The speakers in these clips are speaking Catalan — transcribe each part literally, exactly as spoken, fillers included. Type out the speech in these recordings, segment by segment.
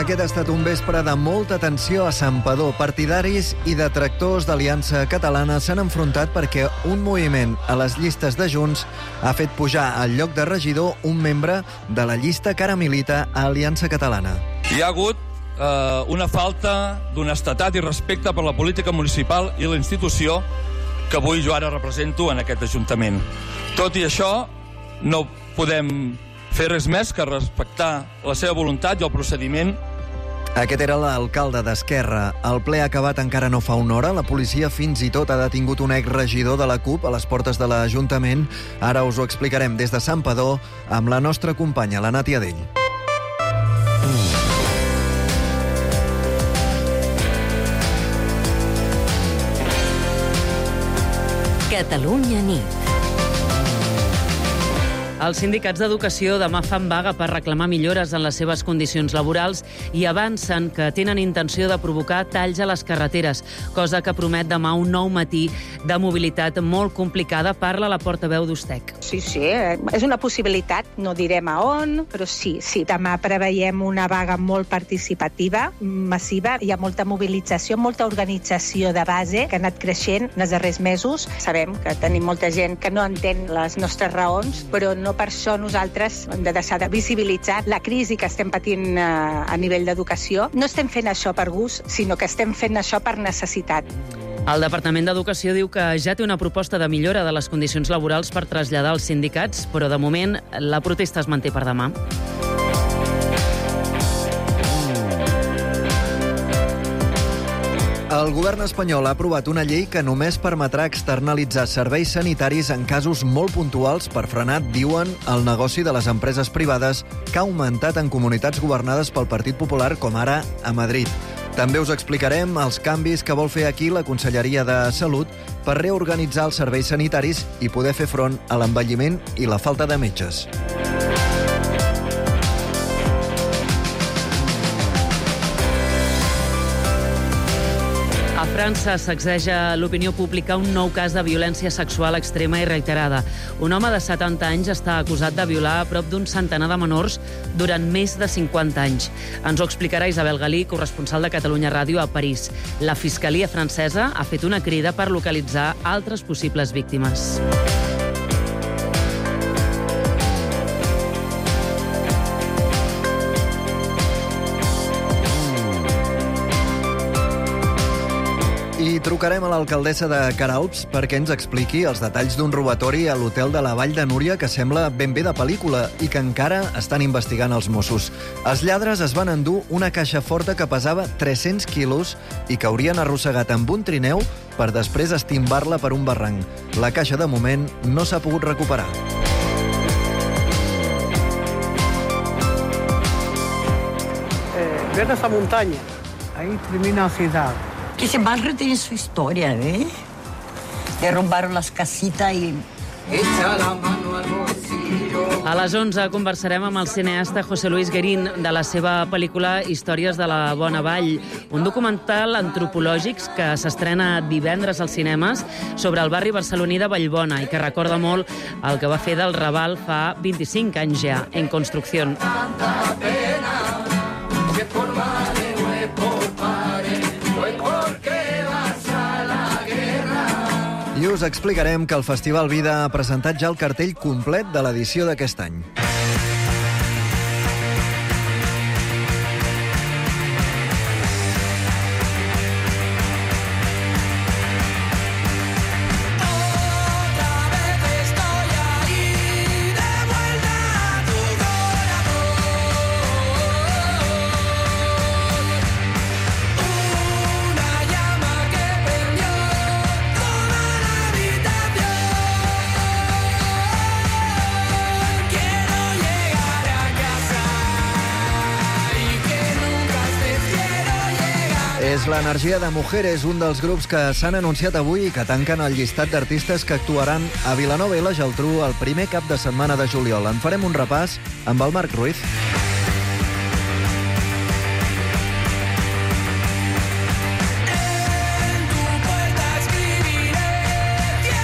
Aquest ha estat un vespre de molta tensió a Santpedor. Partidaris i detractors d'Aliança Catalana s'han enfrontat perquè un moviment a les llistes de Junts ha fet pujar al lloc de regidor un membre de la llista que ara milita a Aliança Catalana. Hi ha hagut eh, una falta d'honestedat i respecte per la política municipal i la institució que avui jo ara represento en aquest Ajuntament. Tot i això, no podem fer res més que respectar la seva voluntat i el procediment. Aquest era l'alcalde d'Esquerra. El ple ha acabat encara no fa una hora. La policia fins i tot ha detingut un exregidor de la CUP a les portes de l'Ajuntament. Ara us ho explicarem des de Santpedor amb la nostra companya, la Nàtia Dell. Catalunya nit. Els sindicats d'educació demà fan vaga per reclamar millores en les seves condicions laborals i avancen que tenen intenció de provocar talls a les carreteres, cosa que promet demà un nou matí de mobilitat molt complicada. Parla la portaveu d'Ustec. Sí, sí, és una possibilitat, no direm a on, però sí, sí. Demà preveiem una vaga molt participativa, massiva, hi ha molta mobilització, molta organització de base que ha anat creixent en els darrers mesos. Sabem que tenim molta gent que no entén les nostres raons, però no per això nosaltres hem de deixar de visibilitzar la crisi que estem patint a nivell d'educació. No estem fent això per gust, sinó que estem fent això per necessitat. El Departament d'Educació diu que ja té una proposta de millora de les condicions laborals per traslladar als sindicats, però de moment la protesta es manté per demà. El govern espanyol ha aprovat una llei que només permetrà externalitzar serveis sanitaris en casos molt puntuals per frenar, diuen, el negoci de les empreses privades que ha augmentat en comunitats governades pel Partit Popular, com ara a Madrid. També us explicarem els canvis que vol fer aquí la Conselleria de Salut per reorganitzar els serveis sanitaris i poder fer front a l'envelliment i la falta de metges. A França sacseja l'opinió pública un nou cas de violència sexual extrema i reiterada. Un home de setanta anys està acusat de violar a prop d'un centenar de menors durant més de cinquanta anys. Ens ho explicarà Isabel Galí, corresponsal de Catalunya Ràdio a París. La Fiscalia francesa ha fet una crida per localitzar altres possibles víctimes. I trucarem a l'alcaldessa de Queralbs perquè ens expliqui els detalls d'un robatori a l'hotel de la Vall de Núria que sembla ben bé de pel·lícula i que encara estan investigant els Mossos. Els lladres es van endur una caixa forta que pesava tres-cents quilos i que haurien arrossegat amb un trineu per després estimbar-la per un barranc. La caixa, de moment, no s'ha pogut recuperar. Eh, ven a esa montaña, ahí termina la ciudad. Que ese barrio tiene su historia, ¿eh? Derrumbaron las casitas y... A les onze conversarem amb el cineasta José Luis Guerín de la seva pel·lícula Històries de la Bona Vall, un documental antropològic que s'estrena divendres als cinemes sobre el barri barceloní de Vallbona i que recorda molt el que va fer del Raval fa vint-i-cinc anys ja, en construcció. I us explicarem que el Festival Vida ha presentat ja el cartell complet de l'edició d'aquest any. És l'energia de Mujeres, un dels grups que s'han anunciat avui i que tanquen el llistat d'artistes que actuaran a Vilanova i la Geltrú el primer cap de setmana de juliol. En farem un repàs amb el Marc Ruiz.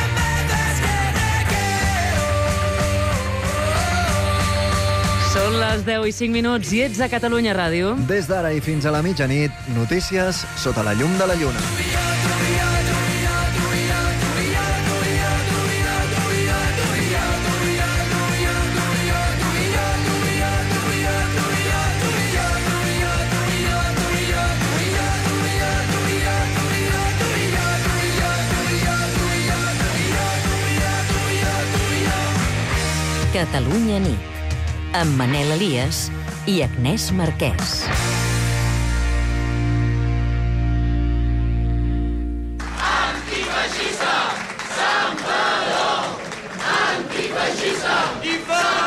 Són les les deu i cinc minuts i ets a Catalunya Ràdio. Des d'ara i fins a la mitjanit, notícies sota la llum de la lluna. Catalunya nit, amb Manel Elias i Agnès Marquès. Antifeixista, Santpedor! Antifeixista, i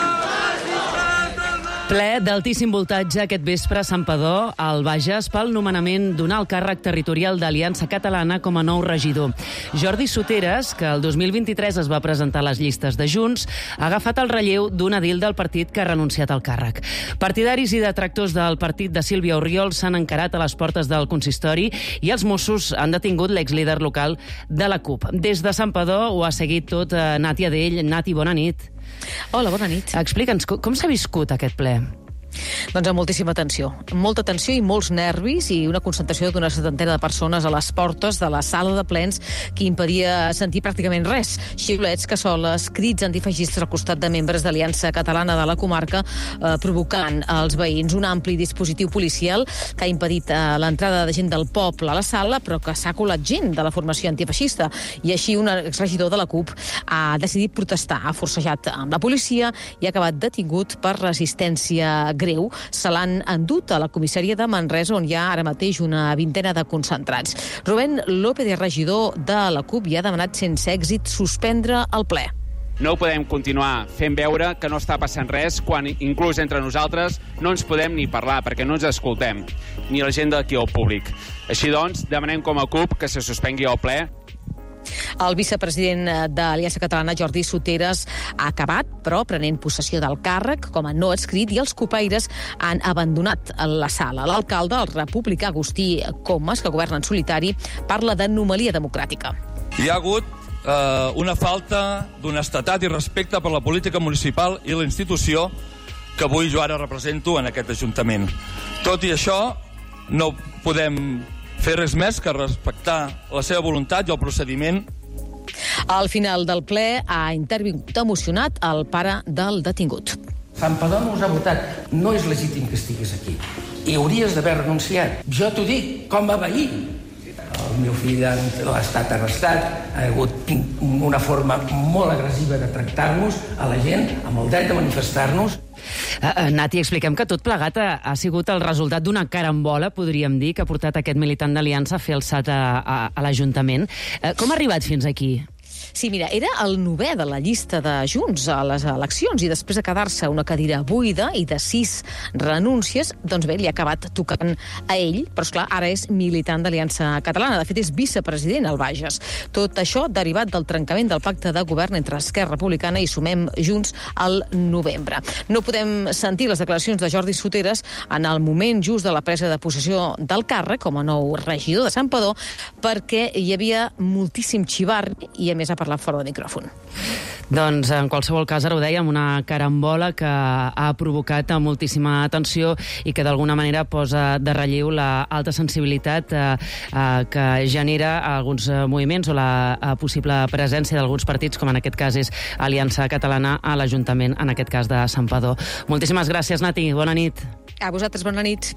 Ple d'altíssim voltatge aquest vespre a Santpedor, al Bages, pel nomenament d'un alt càrrec territorial d'Aliança Catalana com a nou regidor. Jordi Soteres, que el dos mil vint-i-tres es va presentar a les llistes de Junts, ha agafat el relleu d'un edil del partit que ha renunciat al càrrec. Partidaris i detractors del partit de Sílvia Orriol s'han encarat a les portes del consistori i els Mossos han detingut l'exlíder local de la CUP. Des de Santpedor ho ha seguit tot Nati Adell. Nati, bona nit. Hola, bona nit. Explica'ns, com s'ha viscut aquest ple? Doncs amb moltíssima tensió. Molta tensió i molts nervis i una concentració d'una setantena de persones a les portes de la sala de plens que impedia sentir pràcticament res. Xiulets, cassoles, crits antifeixistes al costat de membres d'Aliança Catalana de la comarca, eh, provocant als veïns un ampli dispositiu policial que ha impedit eh, l'entrada de gent del poble a la sala, però que s'ha colat gent de la formació antifeixista. I així un exregidor de la CUP ha decidit protestar, ha forcejat amb la policia i ha acabat detingut per resistència greu. Se l'han endut a la comissaria de Manresa, on hi ha ara mateix una vintena de concentrats. Rubén López, regidor de la CUP, ja ha demanat sense èxit suspendre el ple. No podem continuar fent veure que no està passant res quan inclús entre nosaltres no ens podem ni parlar perquè no ens escoltem, ni la gent d'aquí al públic. Així doncs, demanem com a CUP que se suspengui el ple. El vicepresident d'Aliança Catalana, Jordi Soteres, ha acabat, però, prenent possessió del càrrec com a no adscrit i els copaires han abandonat la sala. L'alcalde, el republicà Agustí Comas, que governa en solitari, parla d'anomalia democràtica. Hi ha hagut eh, una falta d'honestedat i respecte per la política municipal i la institució que avui jo ara represento en aquest Ajuntament. Tot i això, no podem fer res més que respectar la seva voluntat i el procediment. Al final del ple ha intervingut emocionat el pare del detingut. Santpedor no us ha votat. No és legítim que estiguis aquí. I hauries d'haver renunciat. Jo t'ho dic, com a veí. El meu fill ha estat arrestat, ha hagut una forma molt agressiva de tractar-nos a la gent, amb el dret de manifestar-nos. Uh, Nati, expliquem que tot plegat ha, ha sigut el resultat d'una carambola, podríem dir, que ha portat aquest militant d'Aliança a fer el salt a, a, a l'Ajuntament. Uh, com ha arribat fins aquí? Sí, mira, era el novè de la llista de Junts a les eleccions i després de quedar-se una cadira buida i de sis renúncies, doncs bé, li ha acabat tocant a ell, però esclar, ara és militant d'Aliança Catalana. De fet, és vicepresident al Bages. Tot això derivat del trencament del pacte de govern entre Esquerra Republicana i Sumem Junts al novembre. No podem sentir les declaracions de Jordi Soteres en el moment just de la presa de possessió del càrrec com a nou regidor de Santpedor perquè hi havia moltíssim xivar i, a més, ha parlat fora de micròfon. Doncs, en qualsevol cas, ara ho dèiem, una carambola que ha provocat moltíssima atenció i que d'alguna manera posa de relleu la alta sensibilitat eh, eh, que genera alguns moviments o la eh, possible presència d'alguns partits, com en aquest cas és Aliança Catalana a l'Ajuntament, en aquest cas de Santpedor. Moltíssimes gràcies, Nati. Bona nit. A vosaltres, bona nit.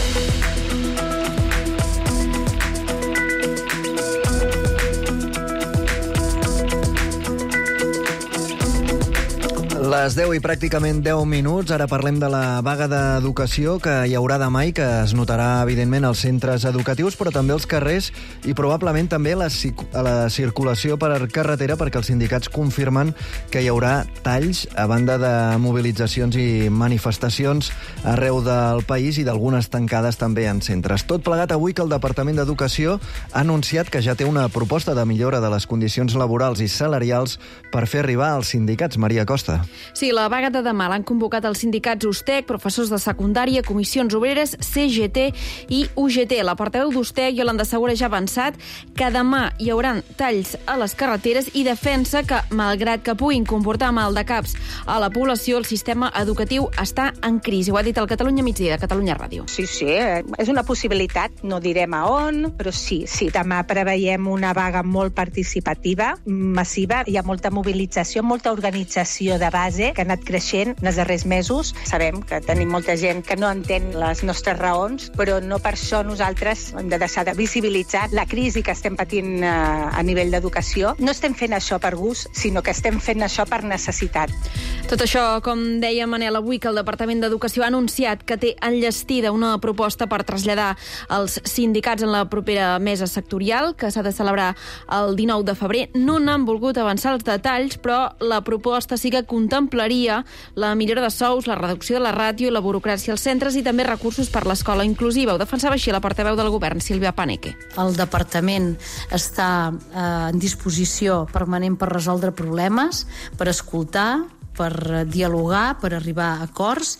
Les deu i pràcticament deu minuts. Ara parlem de la vaga d'educació que hi haurà demà i que es notarà, evidentment, als centres educatius, però també als carrers i probablement també a la, a la circulació per carretera, perquè els sindicats confirmen que hi haurà talls a banda de mobilitzacions i manifestacions arreu del país i d'algunes tancades també en centres. Tot plegat avui que el Departament d'Educació ha anunciat que ja té una proposta de millora de les condicions laborals i salarials per fer arribar als sindicats. Maria Costa. Sí, la vaga de demà l'han convocat els sindicats U S T E C, professors de secundària, comissions obreres, C G T i U G T. La portaveu d'U S T E C, Yolanda Segura, ja ha avançat que demà hi haurà talls a les carreteres i defensa que, malgrat que puguin comportar mal de caps a la població, el sistema educatiu està en crisi. Ho ha dit el Catalunya Migdia, de Catalunya Ràdio. Sí, sí, és una possibilitat, no direm a on, però sí, sí. Demà preveiem una vaga molt participativa, massiva. Hi ha molta mobilització, molta organització de base que ha anat creixent en els darrers mesos. Sabem que tenim molta gent que no entén les nostres raons, però no per això nosaltres hem de deixar de visibilitzar la crisi que estem patint a nivell d'educació. No estem fent això per gust, sinó que estem fent això per necessitat. Tot això, com deia Manel, avui que el Departament d'Educació ha anunciat que té enllestida una proposta per traslladar els sindicats en la propera mesa sectorial, que s'ha de celebrar el dinou de febrer. No n'han volgut avançar els detalls, però la proposta sí que contemplaria la millora de sous, la reducció de la ràtio i la burocràcia als centres i també recursos per l'escola inclusiva. Ho defensava així la portaveu del govern, Sílvia Paneque. El departament està eh, en disposició permanent per resoldre problemes, per escoltar, per dialogar, per arribar a acords,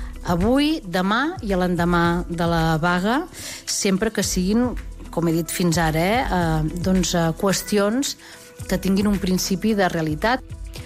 avui, demà i a l'endemà de la vaga, sempre que siguin, com he dit fins ara, eh, eh, doncs, eh, qüestions que tinguin un principi de realitat.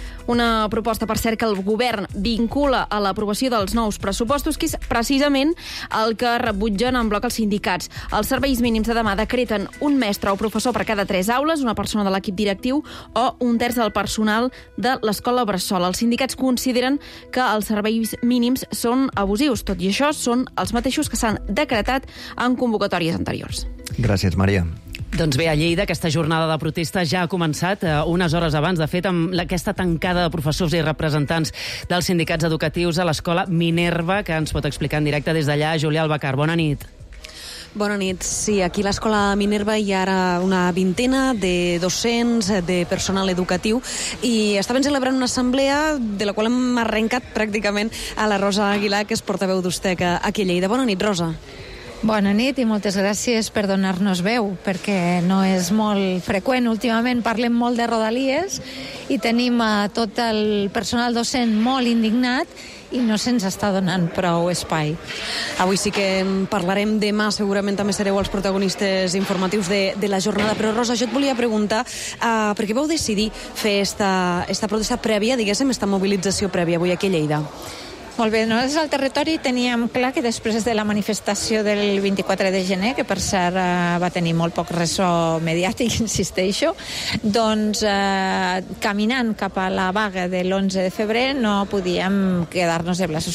Una proposta, per cert, que el govern vincula a l'aprovació dels nous pressupostos, que és precisament el que rebutgen en bloc els sindicats. Els serveis mínims de demà decreten un mestre o professor per cada tres aules, una persona de l'equip directiu o un terç del personal de l'escola bressol. Els sindicats consideren que els serveis mínims són abusius. Tot i això, són els mateixos que s'han decretat en convocatòries anteriors. Gràcies, Maria. Doncs bé, a Lleida aquesta jornada de protesta ja ha començat eh, unes hores abans, de fet, amb aquesta tancada de professors i representants dels sindicats educatius a l'escola Minerva, que ens pot explicar en directe des d'allà Júlia Albacar. Bona nit. Bona nit. Sí, aquí a l'escola Minerva hi ha ara una vintena de docents, de personal educatiu, i estaven celebrant una assemblea de la qual hem arrencat pràcticament a la Rosa Aguilar, que és portaveu d'U S T E C aquí a Lleida. Bona nit, Rosa. Bona nit i moltes gràcies per donar-nos veu, perquè no és molt freqüent. Últimament parlem molt de Rodalies i tenim a tot el personal docent molt indignat i no se'ns està donant prou espai. Avui sí que parlarem, demà segurament també sereu els protagonistes informatius de, de la jornada, però Rosa, jo et volia preguntar uh, per què vau decidir fer esta, esta protesta prèvia, diguéssim, esta mobilització prèvia avui aquí a Lleida? Molt bé, nosaltres al territori teníem clar que després de la manifestació del vint-i-quatre de gener, que per cert eh, va tenir molt poc ressò mediàtic, insisteixo, doncs eh, caminant cap a la vaga de l'onze de febrer no podíem quedar-nos de braços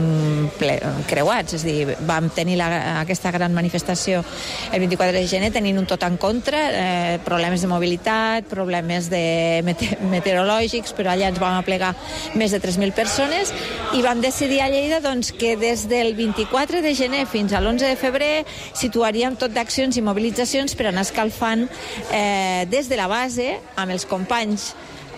ple, creuats, és a dir, vam tenir la, aquesta gran manifestació el vint-i-quatre de gener tenint un tot en contra, eh, problemes de mobilitat, problemes de mete meteorològics, però allà ens vam aplegar més de tres mil persones i vam decidir a Lleida doncs, que des del vint-i-quatre de gener fins a l'onze de febrer situaríem tot d'accions i mobilitzacions per anar escalfant eh, des de la base amb els companys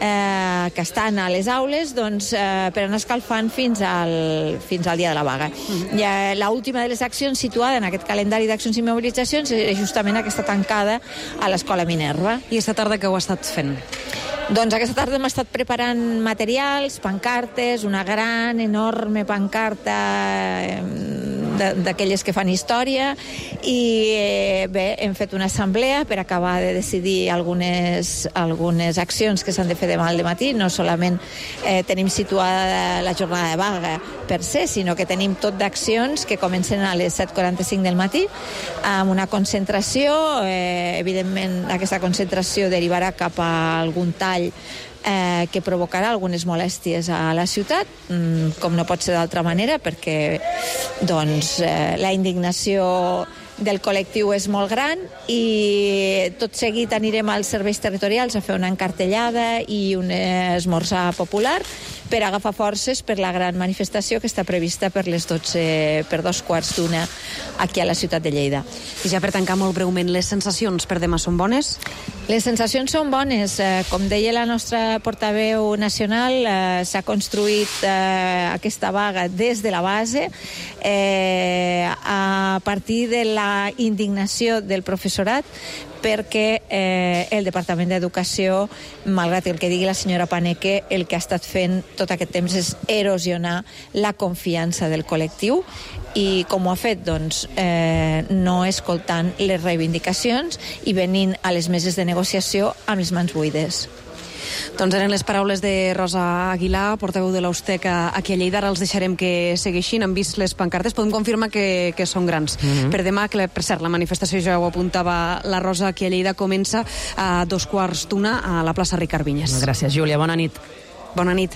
eh, que estan a les aules doncs, eh, per anar escalfant fins al, fins al dia de la vaga. Mm-hmm. I eh, l'última de les accions situada en aquest calendari d'accions i mobilitzacions és justament aquesta tancada a l'escola Minerva. I aquesta tarda què heu estat fent? Doncs aquesta tarda hem estat preparant materials, pancartes, una gran, enorme pancarta d'aquelles que fan història i eh, bé, hem fet una assemblea per acabar de decidir algunes, algunes accions que s'han de fer demà al matí. No solament eh, tenim situada la jornada de vaga per se, sinó que tenim tot d'accions que comencen a les set quaranta-cinc del matí amb una concentració. Eh, evidentment, aquesta concentració derivarà cap a algun tall Eh, que provocarà algunes molèsties a la ciutat, mm, com no pot ser d'altra manera, perquè doncs, eh, la indignació del col·lectiu és molt gran i tot seguit anirem als serveis territorials a fer una encartellada i un esmorzar popular per agafar forces per la gran manifestació que està prevista per les dotze, per dos quarts d'una aquí a la ciutat de Lleida. I ja per tancar molt breument, les sensacions per demà són bones? Les sensacions són bones. Eh, com deia la nostra portaveu nacional, eh, s'ha construït eh, aquesta vaga des de la base eh, a partir de la indignació del professorat perquè eh, el Departament d'Educació, malgrat el que digui la senyora Paneque, el que ha estat fent tot tot aquest temps és erosionar la confiança del col·lectiu i com ho ha fet? Doncs eh, no escoltant les reivindicacions i venint a les meses de negociació amb les mans buides. Doncs eren les paraules de Rosa Aguilar, portaveu de l'Austec aquí a Lleida. Ara els deixarem que segueixin. Han vist les pancartes. Podem confirmar que, que són grans. Mm-hmm. Per demà, que per cert, la manifestació ja ho apuntava la Rosa aquí a Lleida, comença a dos quarts d'una a la plaça Ricard Vinyes. Gràcies, Júlia. Bona nit. Bona nit.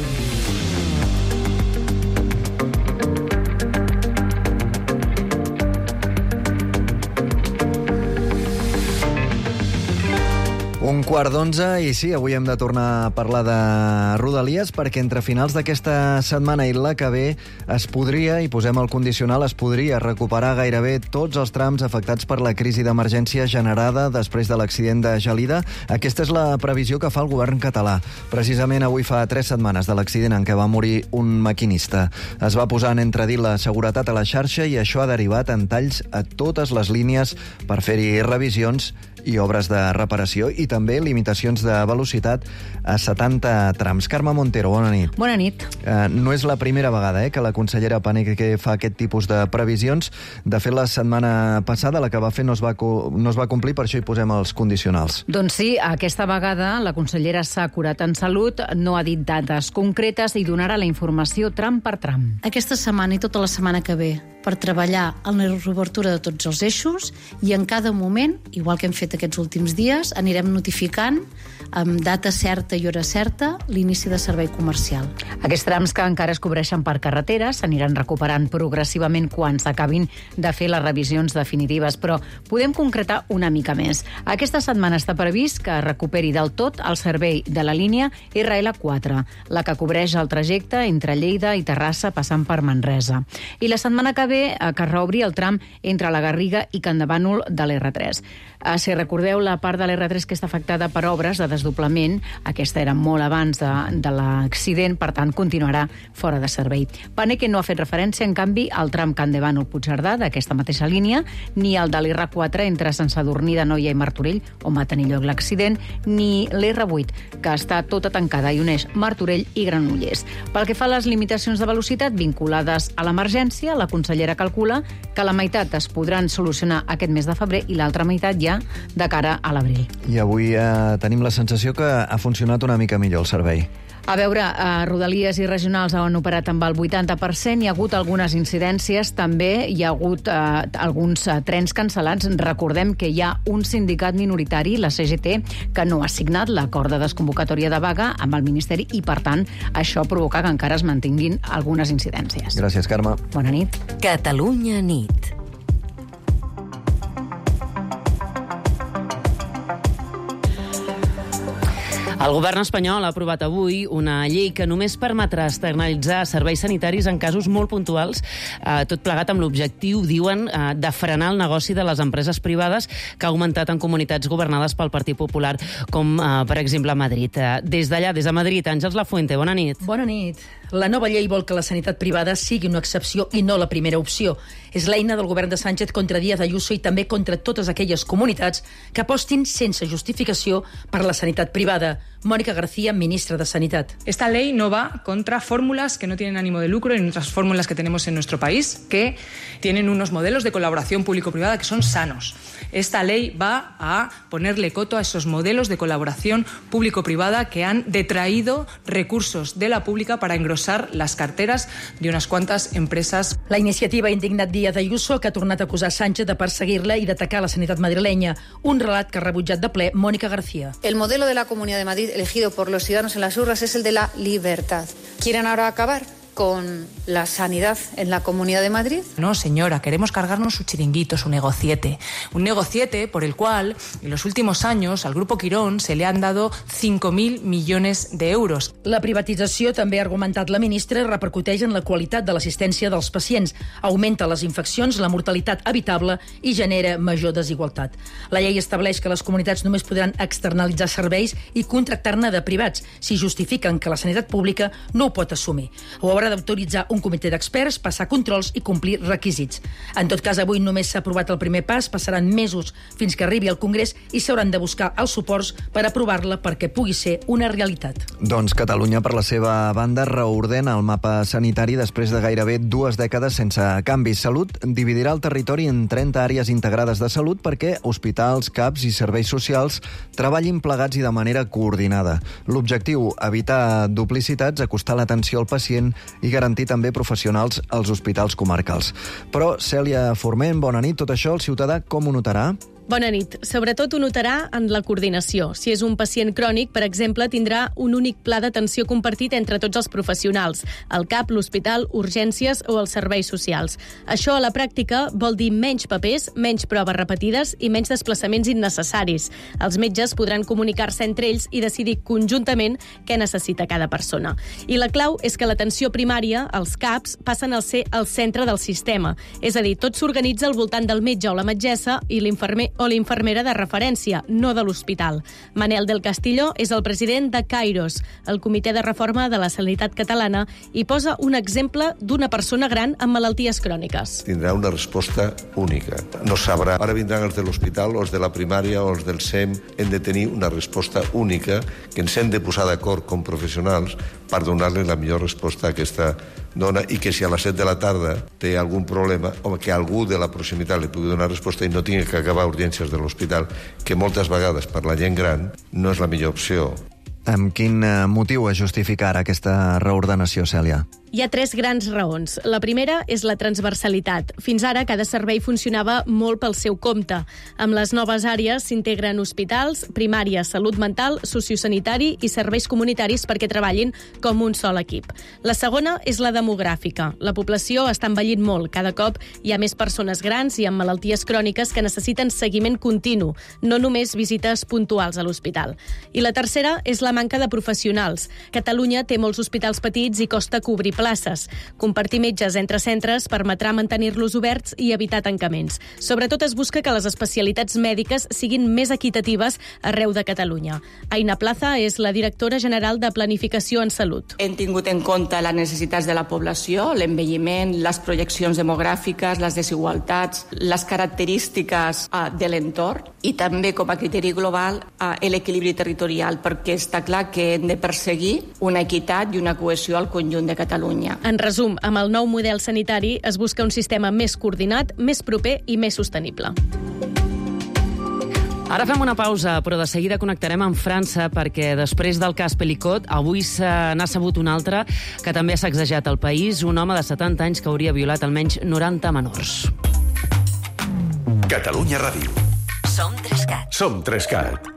Un quart d'onze, i sí, avui hem de tornar a parlar de Rodalies, perquè entre finals d'aquesta setmana i la que ve es podria, i posem el condicional, es podria recuperar gairebé tots els trams afectats per la crisi d'emergència generada després de l'accident de Gelida. Aquesta és la previsió que fa el govern català. Precisament avui fa tres setmanes de l'accident en què va morir un maquinista. Es va posar en entredit la seguretat a la xarxa i això ha derivat en talls a totes les línies per fer-hi revisions i obres de reparació i també limitacions de velocitat a setanta trams. Carme Montero, bona nit. Bona nit. Eh, no és la primera vegada eh, que la consellera Paneque fa aquest tipus de previsions. De fet, la setmana passada la que va fer no es va, no es va complir, per això hi posem els condicionals. Doncs sí, aquesta vegada la consellera s'ha curat en salut, no ha dit dates concretes i donarà la informació tram per tram. Aquesta setmana i tota la setmana que ve per treballar en la reobertura de tots els eixos i en cada moment, igual que hem fet aquests últims dies, anirem notificant amb data certa i hora certa l'inici de servei comercial. Aquests trams que encara es cobreixen per carretera s'aniran recuperant progressivament quan s'acabin de fer les revisions definitives, però podem concretar una mica més. Aquesta setmana està previst que recuperi del tot el servei de la línia erre ele quatre, la que cobreix el trajecte entre Lleida i Terrassa passant per Manresa. I la setmana que ve que reobri el tram entre la Garriga i Can de Bànol de l'erre tres. Si recordeu, la part de l'erre tres que està afectada per obres de desdoblament, aquesta era molt abans de, de l'accident, per tant, continuarà fora de servei. Paneque no ha fet referència, en canvi, al tram Can de Bànol-Puigcerdà d'aquesta mateixa línia, ni al de l'erre quatre entre Sant Sadurní d'Anoia i Martorell, on va tenir lloc l'accident, ni l'erre vuit, que està tota tancada i uneix Martorell i Granollers. Pel que fa a les limitacions de velocitat vinculades a l'emergència, la consellera calcula que la meitat es podran solucionar aquest mes de febrer i l'altra meitat ja de cara a l'abril. I avui eh, tenim la sensació que ha funcionat una mica millor el servei. A veure, eh, Rodalies i regionals han operat amb el vuitanta per cent, hi ha hagut algunes incidències, també hi ha hagut eh, alguns eh, trens cancel·lats. Recordem que hi ha un sindicat minoritari, la ce ge te, que no ha signat l'acord de desconvocatòria de vaga amb el Ministeri i, per tant, això provoca que encara es mantinguin algunes incidències. Gràcies, Carme. Bona nit. Catalunya nit. El govern espanyol ha aprovat avui una llei que només permetrà externalitzar serveis sanitaris en casos molt puntuals, eh, tot plegat amb l'objectiu, diuen, eh, de frenar el negoci de les empreses privades que ha augmentat en comunitats governades pel Partit Popular, com, eh, per exemple, a Madrid. Eh, des d'allà, des de Madrid, Àngels Lafuente, bona nit. Bona nit. La nova llei vol que la sanitat privada sigui una excepció i no la primera opció. És l'eina del govern de Sánchez contra Díaz Ayuso i també contra totes aquelles comunitats que apostin sense justificació per la sanitat privada. Mónica García, ministra de Sanidad. Esta ley no va contra fórmulas que no tienen ánimo de lucro en otras fórmulas que tenemos en nuestro país, que tienen unos modelos de colaboración público-privada que son sanos. Esta ley va a ponerle coto a esos modelos de colaboración público-privada que han detraído recursos de la pública para engrosar las carteras de unas cuantas empresas. La iniciativa ha indignat Díaz Ayuso, que ha tornat a acusar Sánchez de perseguir-la i d'atacar la sanitat madrilenya. Un relat que ha rebutjat de ple Mónica García. El modelo de la Comunidad de Madrid elegido por los ciudadanos en las urnas es el de la libertad. ¿Quieren ahora acabar con la sanidad en la Comunidad de Madrid? No, señora, queremos cargarnos su chiringuito, su negociete. Un negociete por el cual en los últimos años al Grupo Quirón se le han dado cinco mil millones de euros. La privatització, també ha argumentat la ministra, repercuteix en la qualitat de l'assistència dels pacients, augmenta les infeccions, la mortalitat evitable i genera major desigualtat. La llei estableix que les comunitats només podran externalitzar serveis i contractar-ne de privats si justifiquen que la sanitat pública no ho pot assumir. Ho haurà haurà d'autoritzar un comitè d'experts, passar controls i complir requisits. En tot cas, avui només s'ha aprovat el primer pas, passaran mesos fins que arribi al Congrés i s'hauran de buscar els suports per aprovar-la perquè pugui ser una realitat. Doncs Catalunya, per la seva banda, reordena el mapa sanitari després de gairebé dues dècades sense canvis. Salut dividirà el territori en trenta àrees integrades de salut perquè hospitals, C A Ps i serveis socials treballin plegats i de manera coordinada. L'objectiu, evitar duplicitats, acostar l'atenció al pacient i garantir també professionals als hospitals comarcals. Però, Cèlia Forment, bona nit. Tot això el ciutadà com ho notarà? Bona nit. Sobretot ho notarà en la coordinació. Si és un pacient crònic, per exemple, tindrà un únic pla d'atenció compartit entre tots els professionals, el C A P, l'hospital, urgències o els serveis socials. Això a la pràctica vol dir menys papers, menys proves repetides i menys desplaçaments innecessaris. Els metges podran comunicar-se entre ells i decidir conjuntament què necessita cada persona. I la clau és que l'atenció primària, els C A Ps, passen a ser el centre del sistema. És a dir, tot s'organitza al voltant del metge o la metgessa i l'infermer o l'infermera de referència, no de l'hospital. Manel del Castillo és el president de Kairos, el Comitè de Reforma de la Sanitat Catalana, i posa un exemple d'una persona gran amb malalties cròniques. Tindrà una resposta única. No sabrà. Ara vindran els de l'hospital, o els de la primària, o els del S E M. Hem de tenir una resposta única que ens hem de posar d'acord com professionals per donar-li la millor resposta a aquesta dona i que si a les set de la tarda té algun problema, o que algú de la proximitat li pugui donar resposta i no tingui que acabar a urgències de l'hospital, que moltes vegades per la gent gran no és la millor opció. Amb quin motiu es justifica ara aquesta reordenació, Cèlia? Hi ha tres grans raons. La primera és la transversalitat. Fins ara, cada servei funcionava molt pel seu compte. Amb les noves àrees s'integren hospitals, primària, salut mental, sociosanitari i serveis comunitaris perquè treballin com un sol equip. La segona és la demogràfica. La població està envellint molt. Cada cop hi ha més persones grans i amb malalties cròniques que necessiten seguiment continu, no només visites puntuals a l'hospital. I la tercera és la manca de professionals. Catalunya té molts hospitals petits i costa cobrir places. Compartir metges entre centres permetrà mantenir-los oberts i evitar tancaments. Sobretot es busca que les especialitats mèdiques siguin més equitatives arreu de Catalunya. Aina Plaza és la directora general de Planificació en Salut. Hem tingut en compte les necessitats de la població, l'envelliment, les projeccions demogràfiques, les desigualtats, les característiques uh, de l'entorn i també, com a criteri global, uh, l'equilibri territorial, perquè està clar que hem de perseguir una equitat i una cohesió al conjunt de Catalunya. En resum, amb el nou model sanitari es busca un sistema més coordinat, més proper i més sostenible. Ara fem una pausa, però de seguida connectarem amb França perquè després del cas Pelicot, avui se n'ha sabut un altre que també ha sacsejat el país, un home de setanta anys que hauria violat almenys noranta menors. Catalunya Ràdio. Som Trescat. Som Trescat.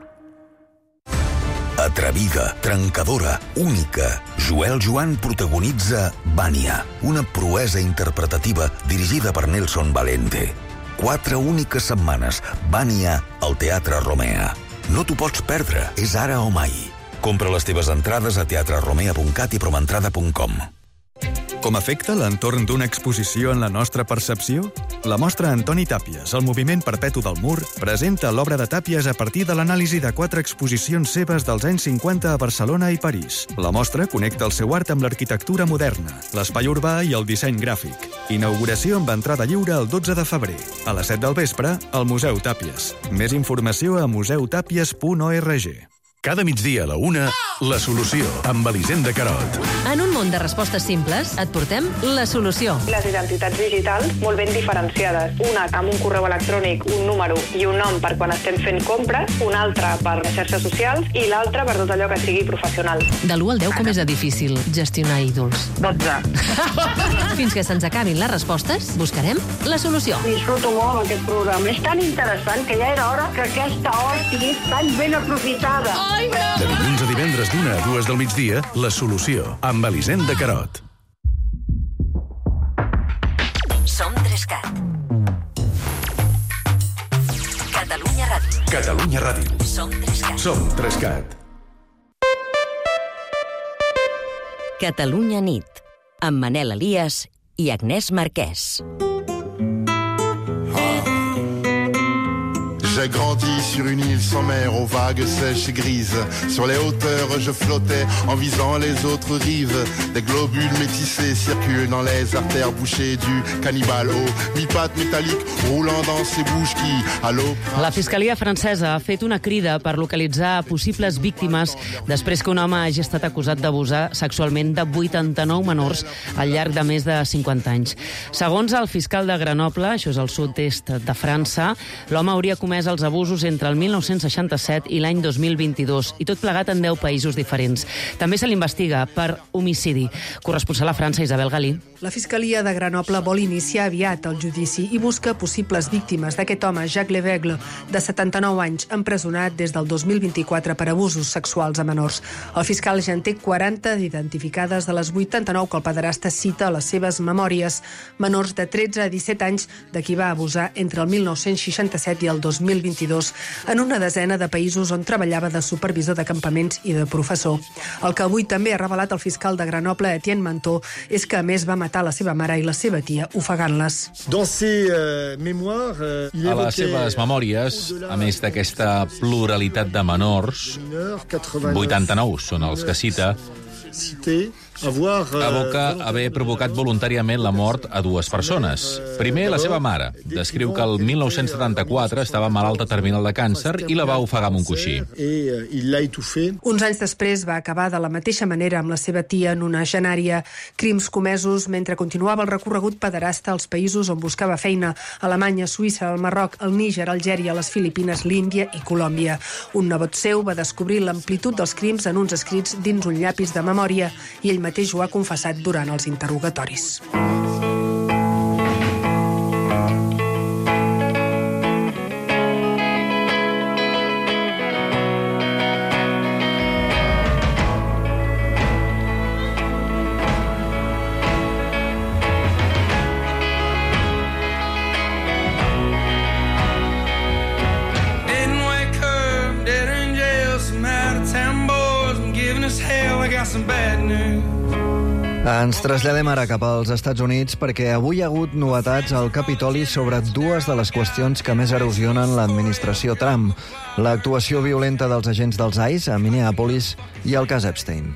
Atrevida, trencadora, única. Joel Joan protagonitza Vania, una proesa interpretativa dirigida per Nelson Valente. Quatre úniques setmanes, Vania, al Teatre Romea. No t'ho pots perdre, és ara o mai. Compra les teves entrades a teatre romea punt cat i promentrada punt com. Com afecta l'entorn d'una exposició en la nostra percepció? La mostra Antoni Tàpies, el moviment perpetu del mur, presenta l'obra de Tàpies a partir de l'anàlisi de quatre exposicions seves dels anys cinquanta a Barcelona i París. La mostra connecta el seu art amb l'arquitectura moderna, l'espai urbà i el disseny gràfic. Inauguració amb entrada lliure el dotze de febrer. A les set del vespre, al Museu Tàpies. Més informació a museu tàpies punt org. Cada migdia a la una, La Solució, amb Elisenda Carot. En un món de respostes simples, et portem La Solució. Les identitats digitals molt ben diferenciades. Una amb un correu electrònic, un número i un nom per quan estem fent compres, una altra per les xarxes socials i l'altra per tot allò que sigui professional. De l'u al deu, com és de difícil gestionar ídols? dotze. Fins que se'ns acabin les respostes, buscarem La Solució. Disfruto molt aquest programa. És tan interessant que ja era hora que aquesta hora sigui tan ben aprofitada. De dilluns a divendres d'una a dues del migdia, La Solució, amb Elisenda Carot. Som Trescat. Catalunya Ràdio. Catalunya Ràdio. Som Trescat. Som Trescat. Catalunya nit, amb Manel Elias i Agnès Marquès. J'ai grandi sur une île sans mer, aux vagues sèches et grises. Sur les hauteurs, je flottais en visant les autres rives. Des globules métissés circulent dans les artères bouchées du cannibale au mi-pattes métalliques roulant dans ses bouches qui, à l'eau... La Fiscalia francesa ha fet una crida per localitzar possibles víctimes després que un home hagi estat acusat d'abusar sexualment de vuitanta-nou menors al llarg de més de cinquanta anys. Segons el fiscal de Grenoble, això és al sud-est de França, l'home hauria comès els abusos entre el mil nou-cents seixanta-set i l'any dos mil vint-i-dos, i tot plegat en deu països diferents. També se l'investiga per homicidi. Corresponsal a França, Isabel Galí. La Fiscalia de Grenoble vol iniciar aviat el judici i busca possibles víctimes d'aquest home, Jacques Levègle, de setanta-nou anys, empresonat des del dos mil vint-i-quatre per abusos sexuals a menors. El fiscal ja en té quaranta d'identificades de les vuitanta-nou que el pederasta cita a les seves memòries, menors de tretze a disset anys de qui va abusar entre el mil nou-cents seixanta-set i el dos mil vint-i-dos en una desena de països on treballava de supervisor de campaments i de professor. El que avui també ha revelat el fiscal de Grenoble, Etienne Mantó, és que a més va matar la seva mare i la seva tia ofegant-les. A les seves memòries, a més d'aquesta pluralitat de menors, vuitanta-nou són els que cita, aboca haver provocat voluntàriament la mort a dues persones. Primer, la seva mare. Descriu que el mil nou-cents setanta-quatre estava malalta terminal de càncer i la va ofegar amb un coixí. Uns anys després va acabar de la mateixa manera amb la seva tia en una genària. Crims comesos mentre continuava el recorregut pederasta als països on buscava feina: Alemanya, Suïssa, el Marroc, el Níger, Algèria, les Filipines, l'Índia i Colòmbia. Un nebot seu va descobrir l'amplitud dels crims en uns escrits dins un llapis de memòria i ell mateix ho ha confessat durant els interrogatoris. Ens traslladem ara cap als Estats Units perquè avui hi ha hagut novetats al Capitoli sobre dues de les qüestions que més erosionen l'administració Trump: l'actuació violenta dels agents dels I C E a Minneapolis i el cas Epstein.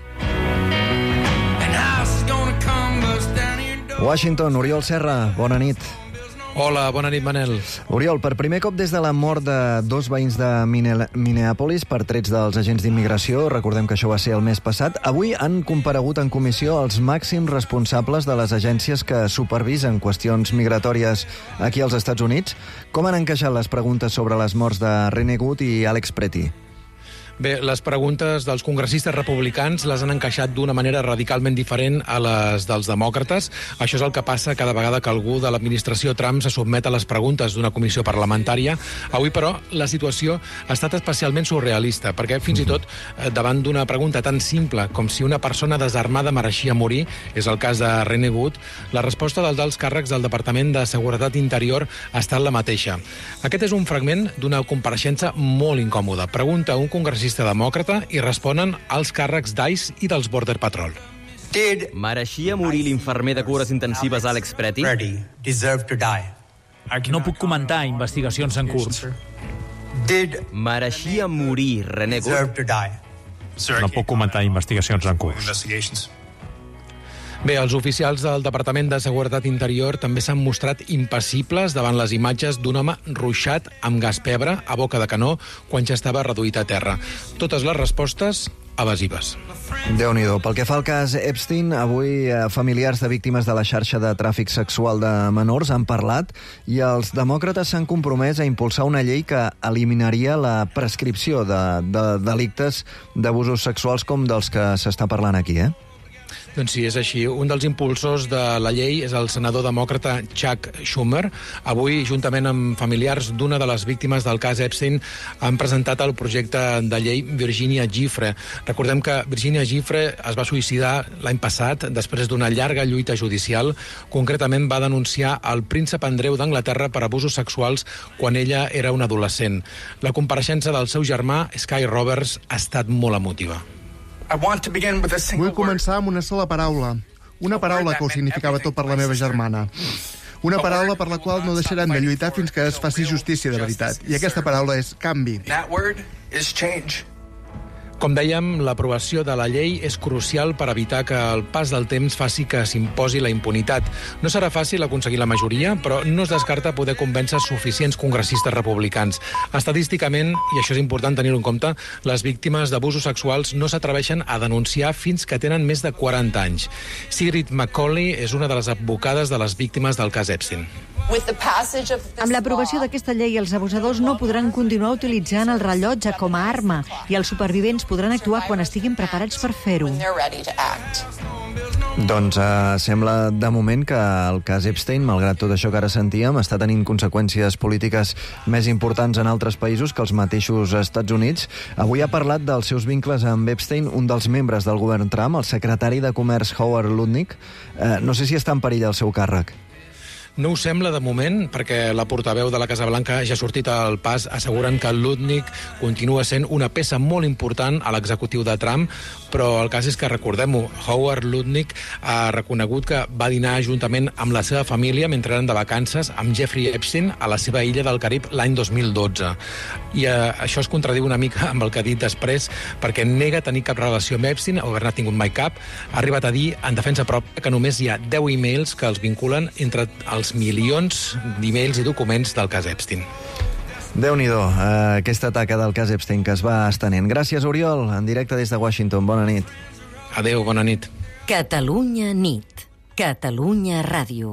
Washington, Oriol Serra, bona nit. Hola, bona nit, Manel. Oriol, per primer cop des de la mort de dos veïns de Minneapolis per trets dels agents d'immigració, recordem que això va ser el mes passat, avui han comparegut en comissió els màxims responsables de les agències que supervisen qüestions migratòries aquí als Estats Units. Com han encaixat les preguntes sobre les morts de Rene Good i Alex Pretty? Bé, les preguntes dels congressistes republicans les han encaixat d'una manera radicalment diferent a les dels demòcrates. Això és el que passa cada vegada que algú de l'administració Trump se sotmet a les preguntes d'una comissió parlamentària. Avui, però, la situació ha estat especialment surrealista, perquè fins i tot davant d'una pregunta tan simple com si una persona desarmada mereixia morir, és el cas de Rene Good, la resposta dels alts càrrecs del Departament de Seguretat Interior ha estat la mateixa. Aquest és un fragment d'una compareixença molt incòmoda. Pregunta un congressista demòcrata i responen els càrrecs d'I C E i dels Border Patrol. Mereixia morir l'infermer de cures intensives Alex Pretty? No puc comentar investigacions en curs. Mereixia morir Rene Good? No puc comentar investigacions en curs. Bé, els oficials del Departament de Seguretat Interior també s'han mostrat impassibles davant les imatges d'un home ruixat amb gas pebre a boca de canó quan ja estava reduït a terra. Totes les respostes evasives. Déu-n'hi-do. Pel que fa al cas Epstein, avui familiars de víctimes de la xarxa de tràfic sexual de menors han parlat i els demòcrates s'han compromès a impulsar una llei que eliminaria la prescripció de, de delictes d'abusos sexuals com dels que s'està parlant aquí, eh? Doncs sí, és així. Un dels impulsors de la llei és el senador demòcrata Chuck Schumer. Avui, juntament amb familiars d'una de les víctimes del cas Epstein, han presentat el projecte de llei Virginia Giuffre. Recordem que Virginia Giuffre es va suïcidar l'any passat després d'una llarga lluita judicial. Concretament va denunciar el príncep Andreu d'Anglaterra per abusos sexuals quan ella era una adolescent. La compareixença del seu germà, Sky Roberts, ha estat molt emotiva. Vull començar amb una sola paraula. Una paraula que ho significava tot per la meva germana. Una paraula per la qual no deixarem de lluitar fins que es faci justícia de veritat. I aquesta paraula és canvi. Com dèiem, l'aprovació de la llei és crucial per evitar que el pas del temps faci que s'imposi la impunitat. No serà fàcil aconseguir la majoria, però no es descarta poder convèncer suficients congressistes republicans. Estadísticament, i això és important tenir-ho en compte, les víctimes d'abusos sexuals no s'atreveixen a denunciar fins que tenen més de quaranta anys. Sigrid McCauley és una de les advocades de les víctimes del cas Epstein. Amb l'aprovació d'aquesta llei, els abusadors no podran continuar utilitzant el rellotge com a arma i els supervivents podran actuar quan estiguin preparats per fer-ho. Doncs eh, sembla de moment que el cas Epstein, malgrat tot això que ara sentíem, està tenint conseqüències polítiques més importants en altres països que els mateixos Estats Units. Avui ha parlat dels seus vincles amb Epstein un dels membres del govern Trump, el secretari de Comerç Howard Lutnick. Eh, no sé si està en perill el seu càrrec. No ho sembla de moment, perquè la portaveu de la Casa Blanca ja ha sortit al pas assegurant que Lutnick continua sent una peça molt important a l'executiu de Trump, però el cas és que, recordem-ho, Howard Lutnick ha reconegut que va dinar juntament amb la seva família mentre eren de vacances amb Jeffrey Epstein a la seva illa del Carib l'any dos mil dotze. I eh, això es contradiu una mica amb el que ha dit després, perquè nega tenir cap relació amb Epstein o haver-ne tingut mai cap. Ha arribat a dir, en defensa pròpia, que només hi ha deu e-mails que els vinculen entre els milions d'e-mails i documents del cas Epstein. Déu-n'hi-do, eh, aquesta taca del cas Epstein que es va estenent. Gràcies, Oriol, en directe des de Washington. Bona nit. Adéu, bona nit. Catalunya nit. Catalunya Ràdio.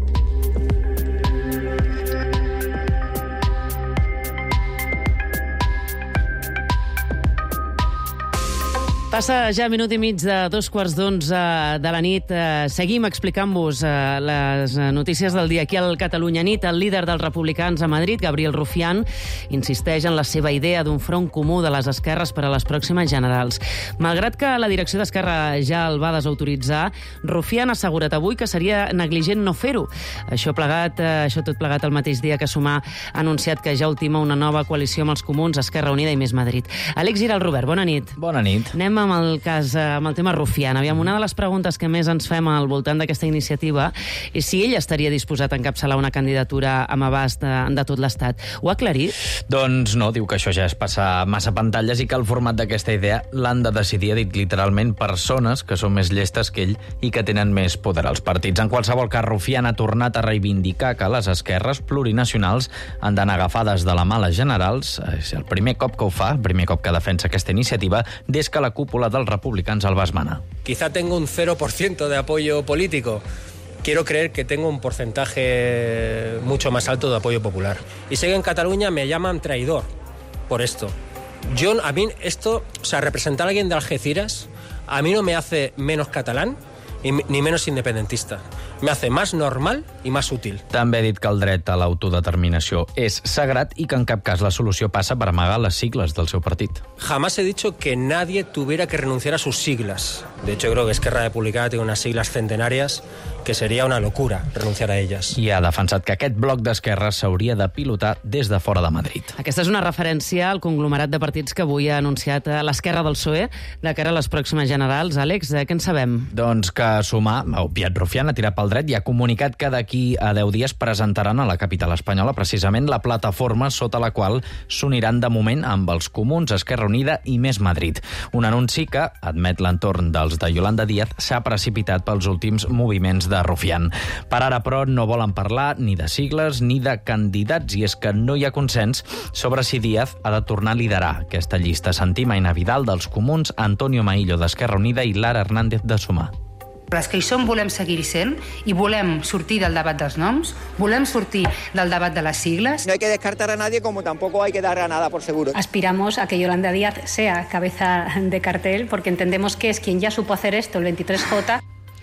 Passa ja minut i mig de dos quarts d'onze de la nit. Seguim explicant-vos les notícies del dia aquí al Catalunya Nit. El líder dels republicans a Madrid, Gabriel Rufián, insisteix en la seva idea d'un front comú de les esquerres per a les pròximes generals. Malgrat que la direcció d'Esquerra ja el va desautoritzar, Rufián ha assegurat avui que seria negligent no fer-ho. Això plegat, això tot plegat el mateix dia que Sumar ha anunciat que ja ultima una nova coalició amb els comuns, Esquerra Unida i Més Madrid. Àlex Giral, Robert, bona nit. Bona nit. Anem amb el cas, amb el tema Rufián. Aviam, una de les preguntes que més ens fem al voltant d'aquesta iniciativa és si ell estaria disposat a encapçalar una candidatura amb abast de, de tot l'Estat. Ho ha aclarit? Doncs no, diu que això ja és passar massa pantalles i que el format d'aquesta idea l'han de decidir, ha dit literalment, persones que són més llestes que ell i que tenen més poder als partits. En qualsevol cas, Rufián ha tornat a reivindicar que les esquerres plurinacionals han d'anar agafades de la mà les generals. És el primer cop que ho fa, el primer cop que defensa aquesta iniciativa, des que la cúpula dels republicans el va esmenar. Quizá tengo un cero por ciento de apoyo político. Quiero creer que tengo un porcentaje mucho más alto de apoyo popular. Y sé que en Cataluña me llaman traidor por esto. Yo, a mí esto, o sea, representar a alguien de Algeciras, a mí no me hace menos catalán ni menos independentista. Me hace más normal i más útil. També ha dit que el dret a l'autodeterminació és sagrat i que en cap cas la solució passa per amagar les sigles del seu partit. Jamás he dicho que nadie tuviera que renunciar a sus siglas. De hecho, creo que Esquerra Republicana tiene unas siglas centenarias que sería una locura renunciar a ellas. I ha defensat que aquest bloc d'esquerres s'hauria de pilotar des de fora de Madrid. Aquesta és una referència al conglomerat de partits que avui ha anunciat l'esquerra del P S O E de cara a les pròximes generals. Àlex, què en sabem? Doncs que Sumar, ha obviat Rufián, ha tirat pel dret i ha comunicat que d'aquí a deu dies presentaran a la capital espanyola precisament la plataforma sota la qual s'uniran de moment amb els comuns, Esquerra Unida i Més Madrid. Un anunci que, admet l'entorn dels de Yolanda Díaz, s'ha precipitat pels últims moviments de Rufián. Per ara, però, no volen parlar ni de sigles ni de candidats, i és que no hi ha consens sobre si Díaz ha de tornar a liderar aquesta llista. Sentim a Aina Vidal dels comuns, Antonio Maillo d'Esquerra Unida i Lara Hernández de Sumar. Les que hi som volem seguir sent i volem sortir del debat dels noms, volem sortir del debat de les sigles. No hay que descartar a nadie, como tampoco hay que dar a nada por seguro. Aspiramos a que Yolanda Díaz sea cabeza de cartel porque entendemos que es quien ya supo hacer esto, el veintitrés J.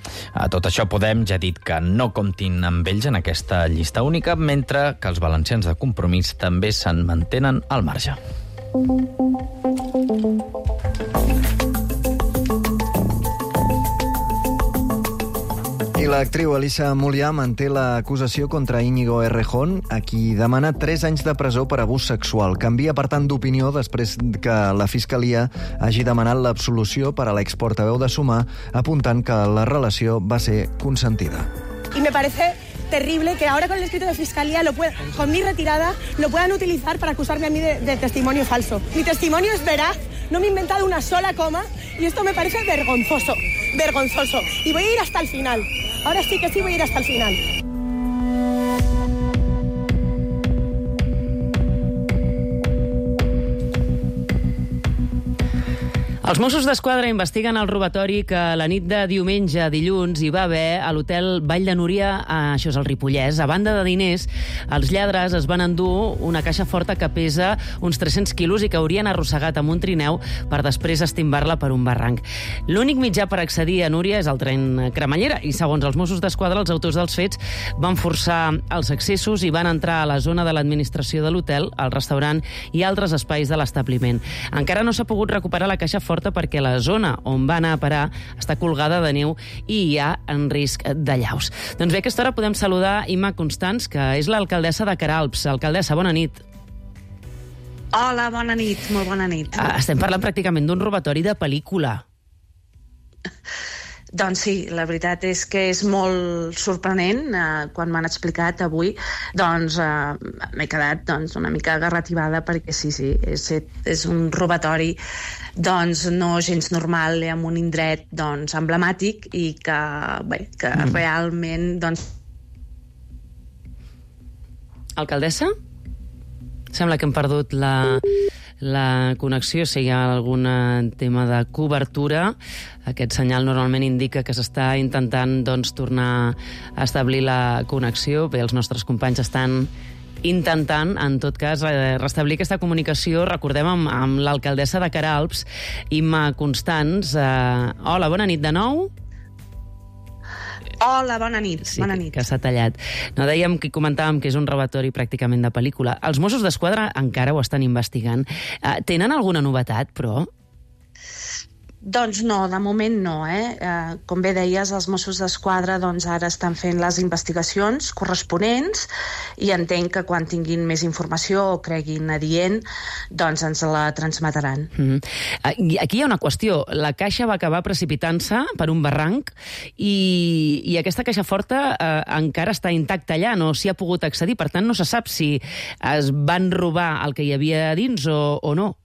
A tot això, Podem ja ha dit que no comptin amb ells en aquesta llista única, mentre que els valencians de Compromís també se'n mantenen al marge. I l'actriu Elisa Mulià manté l'acusació contra Íñigo Errejón, a qui demana tres anys de presó per abús sexual. Canvia, per tant, d'opinió després que la Fiscalia hagi demanat l'absolució per a l'exportaveu de Sumar, apuntant que la relació va ser consentida. Y me parece terrible que ahora con el escrito de fiscalía, lo pueda, con mi retirada, lo puedan utilizar para acusarme a mí de, de testimonio falso. Mi testimonio es veraz, no me he inventado una sola coma y esto me parece vergonzoso, vergonzoso. Y voy a ir hasta el final. Ahora sí que sí voy a ir hasta el final. Els Mossos d'Esquadra investiguen el robatori que la nit de diumenge a dilluns hi va haver a l'hotel Vall de Núria, això és el Ripollès. A banda de diners, els lladres es van endur una caixa forta que pesa uns tres-cents quilos i que haurien arrossegat amb un trineu per després estimbar-la per un barranc. L'únic mitjà per accedir a Núria és el tren cremallera i, segons els Mossos d'Esquadra, els autors dels fets van forçar els accessos i van entrar a la zona de l'administració de l'hotel, al restaurant i altres espais de l'establiment. Encara no s'ha pogut recuperar la caixa forta perquè la zona on va anar a parar està colgada de neu i hi ha en risc d'allaus. Doncs bé, a aquesta hora podem saludar Imma Constans, que és l'alcaldessa de Queralbs. Alcaldessa, bona nit. Hola, bona nit, molt bona nit. Estem parlant pràcticament d'un robatori de pel·lícula. Doncs sí, la veritat és que és molt sorprenent. Eh, quan m'han explicat avui, doncs eh, m'he quedat doncs, una mica garrativada perquè sí, sí, és, és un robatori doncs no gens normal en un indret doncs emblemàtic i que, bé, que mm. realment doncs... Alcaldessa? Sembla que hem perdut la... la connexió, si hi ha algun tema de cobertura. Aquest senyal normalment indica que s'està intentant doncs, tornar a establir la connexió. Bé, els nostres companys estan intentant, en tot cas, restablir aquesta comunicació. Recordem amb, amb l'alcaldessa de Queralbs, Imma Constans. Uh, hola, bona nit de nou. Hola, bona nit. Sí, bona nit. Que s'ha tallat. No, dèiem que comentàvem que és un robatori pràcticament de pel·lícula. Els Mossos d'Esquadra encara ho estan investigant. Uh, tenen alguna novetat, però? Doncs no, de moment no. Eh? Eh, com bé deies, els Mossos d'Esquadra doncs, ara estan fent les investigacions corresponents i entenc que quan tinguin més informació o creguin adient, doncs ens la transmetran. Mm-hmm. Aquí hi ha una qüestió. La caixa va acabar precipitant-se per un barranc i, i aquesta caixa forta eh, encara està intacta allà, no s'hi ha pogut accedir. Per tant, no se sap si es van robar el que hi havia a dins o, o no.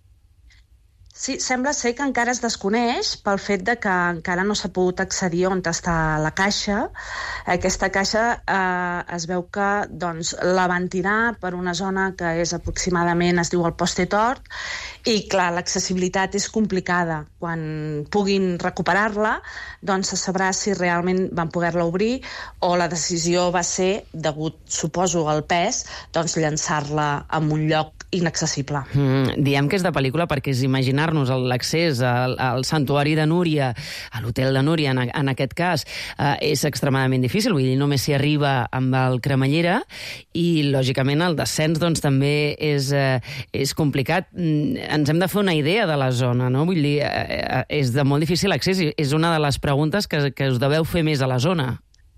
Sí, sembla ser que encara es desconeix pel fet de que encara no s'ha pogut accedir on està la caixa. Aquesta caixa eh, es veu que doncs, la van tirar per una zona que és aproximadament, es diu el Poste Tort, i clar, l'accessibilitat és complicada. Quan puguin recuperar-la, doncs se sabrà si realment van poder-la obrir o la decisió va ser, degut, suposo, al pes, doncs llançar-la en un lloc inaccessible. Mm, diem que és de pel·lícula perquè és imaginar-nos l'accés al, al santuari de Núria, a l'hotel de Núria, en, en aquest cas, eh, és extremadament difícil, vull dir, només s'hi arriba amb el cremallera i, lògicament, el descens doncs, també és, eh, és complicat. Ens hem de fer una idea de la zona, no? Vull dir, eh, és de molt difícil accés i és una de les preguntes que, que us deveu fer més a la zona.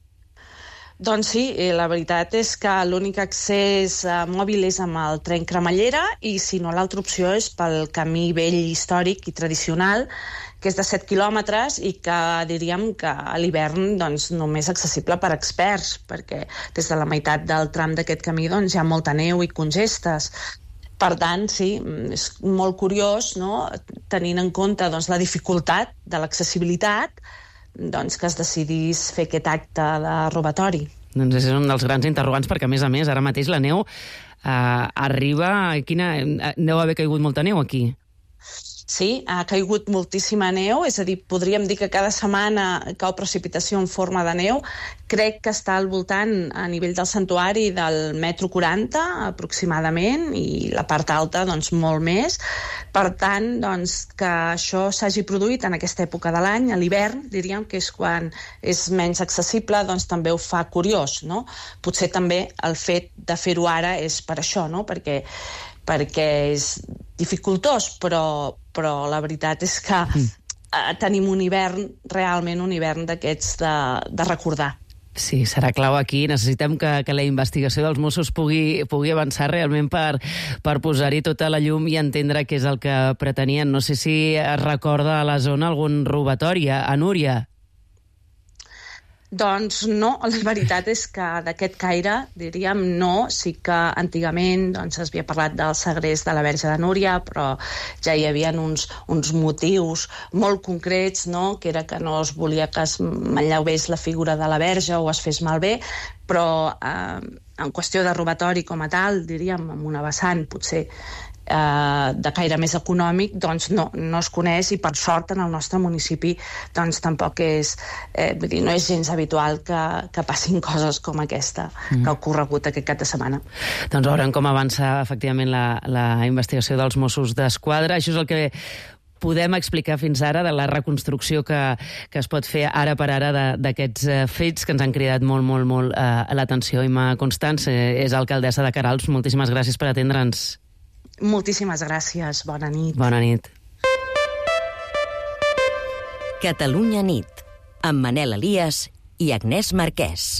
Doncs sí, la veritat és que l'únic accés eh, mòbil és amb el tren cremallera i, si no, l'altra opció és pel camí vell històric i tradicional, que és de set quilòmetres i que diríem que a l'hivern doncs, només accessible per experts, perquè des de la meitat del tram d'aquest camí doncs, hi ha molta neu i congestes. Per tant, sí, és molt curiós, no?, tenint en compte doncs, la dificultat de l'accessibilitat, doncs, que es decidís fer aquest acte de robatori. Doncs és un dels grans interrogants, perquè, a més a més, ara mateix la neu eh, arriba... Quina... Deu haver caigut molta neu aquí. Sí, ha caigut moltíssima neu, és a dir, podríem dir que cada setmana cau precipitació en forma de neu. Crec que està al voltant, a nivell del santuari, del metro quaranta, aproximadament, i la part alta, doncs, molt més. Per tant, doncs, que això s'hagi produït en aquesta època de l'any, a l'hivern, diríem que és quan és menys accessible, doncs també ho fa curiós, no? Potser també el fet de fer-ho ara és per això, no? Perquè perquè és dificultós, però, però la veritat és que eh, tenim un hivern, realment un hivern d'aquests de, de recordar. Sí, serà clau aquí. Necessitem que, que la investigació dels Mossos pugui, pugui avançar realment per, per posar-hi tota la llum i entendre què és el que pretenien. No sé si es recorda a la zona algun robatori a Núria. Doncs no, la veritat és que d'aquest caire, diríem, no. Sí que antigament doncs, es havia parlat del segrest de la Verge de Núria, però ja hi havia uns, uns motius molt concrets, no? Que era que no es volia que es manllevés la figura de la Verge o es fes malbé, però eh, en qüestió de robatori com a tal, diríem, amb una vessant potser eh, de caire més econòmic, doncs no, no es coneix, i per sort en el nostre municipi doncs tampoc és, eh, vull dir, no és gens habitual que, que passin coses com aquesta mm. que ha ocorregut aquest cap de setmana. Doncs veurem com avança efectivament la, la investigació dels Mossos d'Esquadra. Això és el que podem explicar fins ara de la reconstrucció que, que es pot fer ara per ara d'aquests fets que ens han cridat molt, molt, molt eh, l'atenció. Imma Constans eh, és alcaldessa de Queralbs. Moltíssimes gràcies per atendre'ns. Moltíssimes gràcies. Bona nit. Bona nit. Catalunya nit, amb Manel Elias i Agnès Marquès.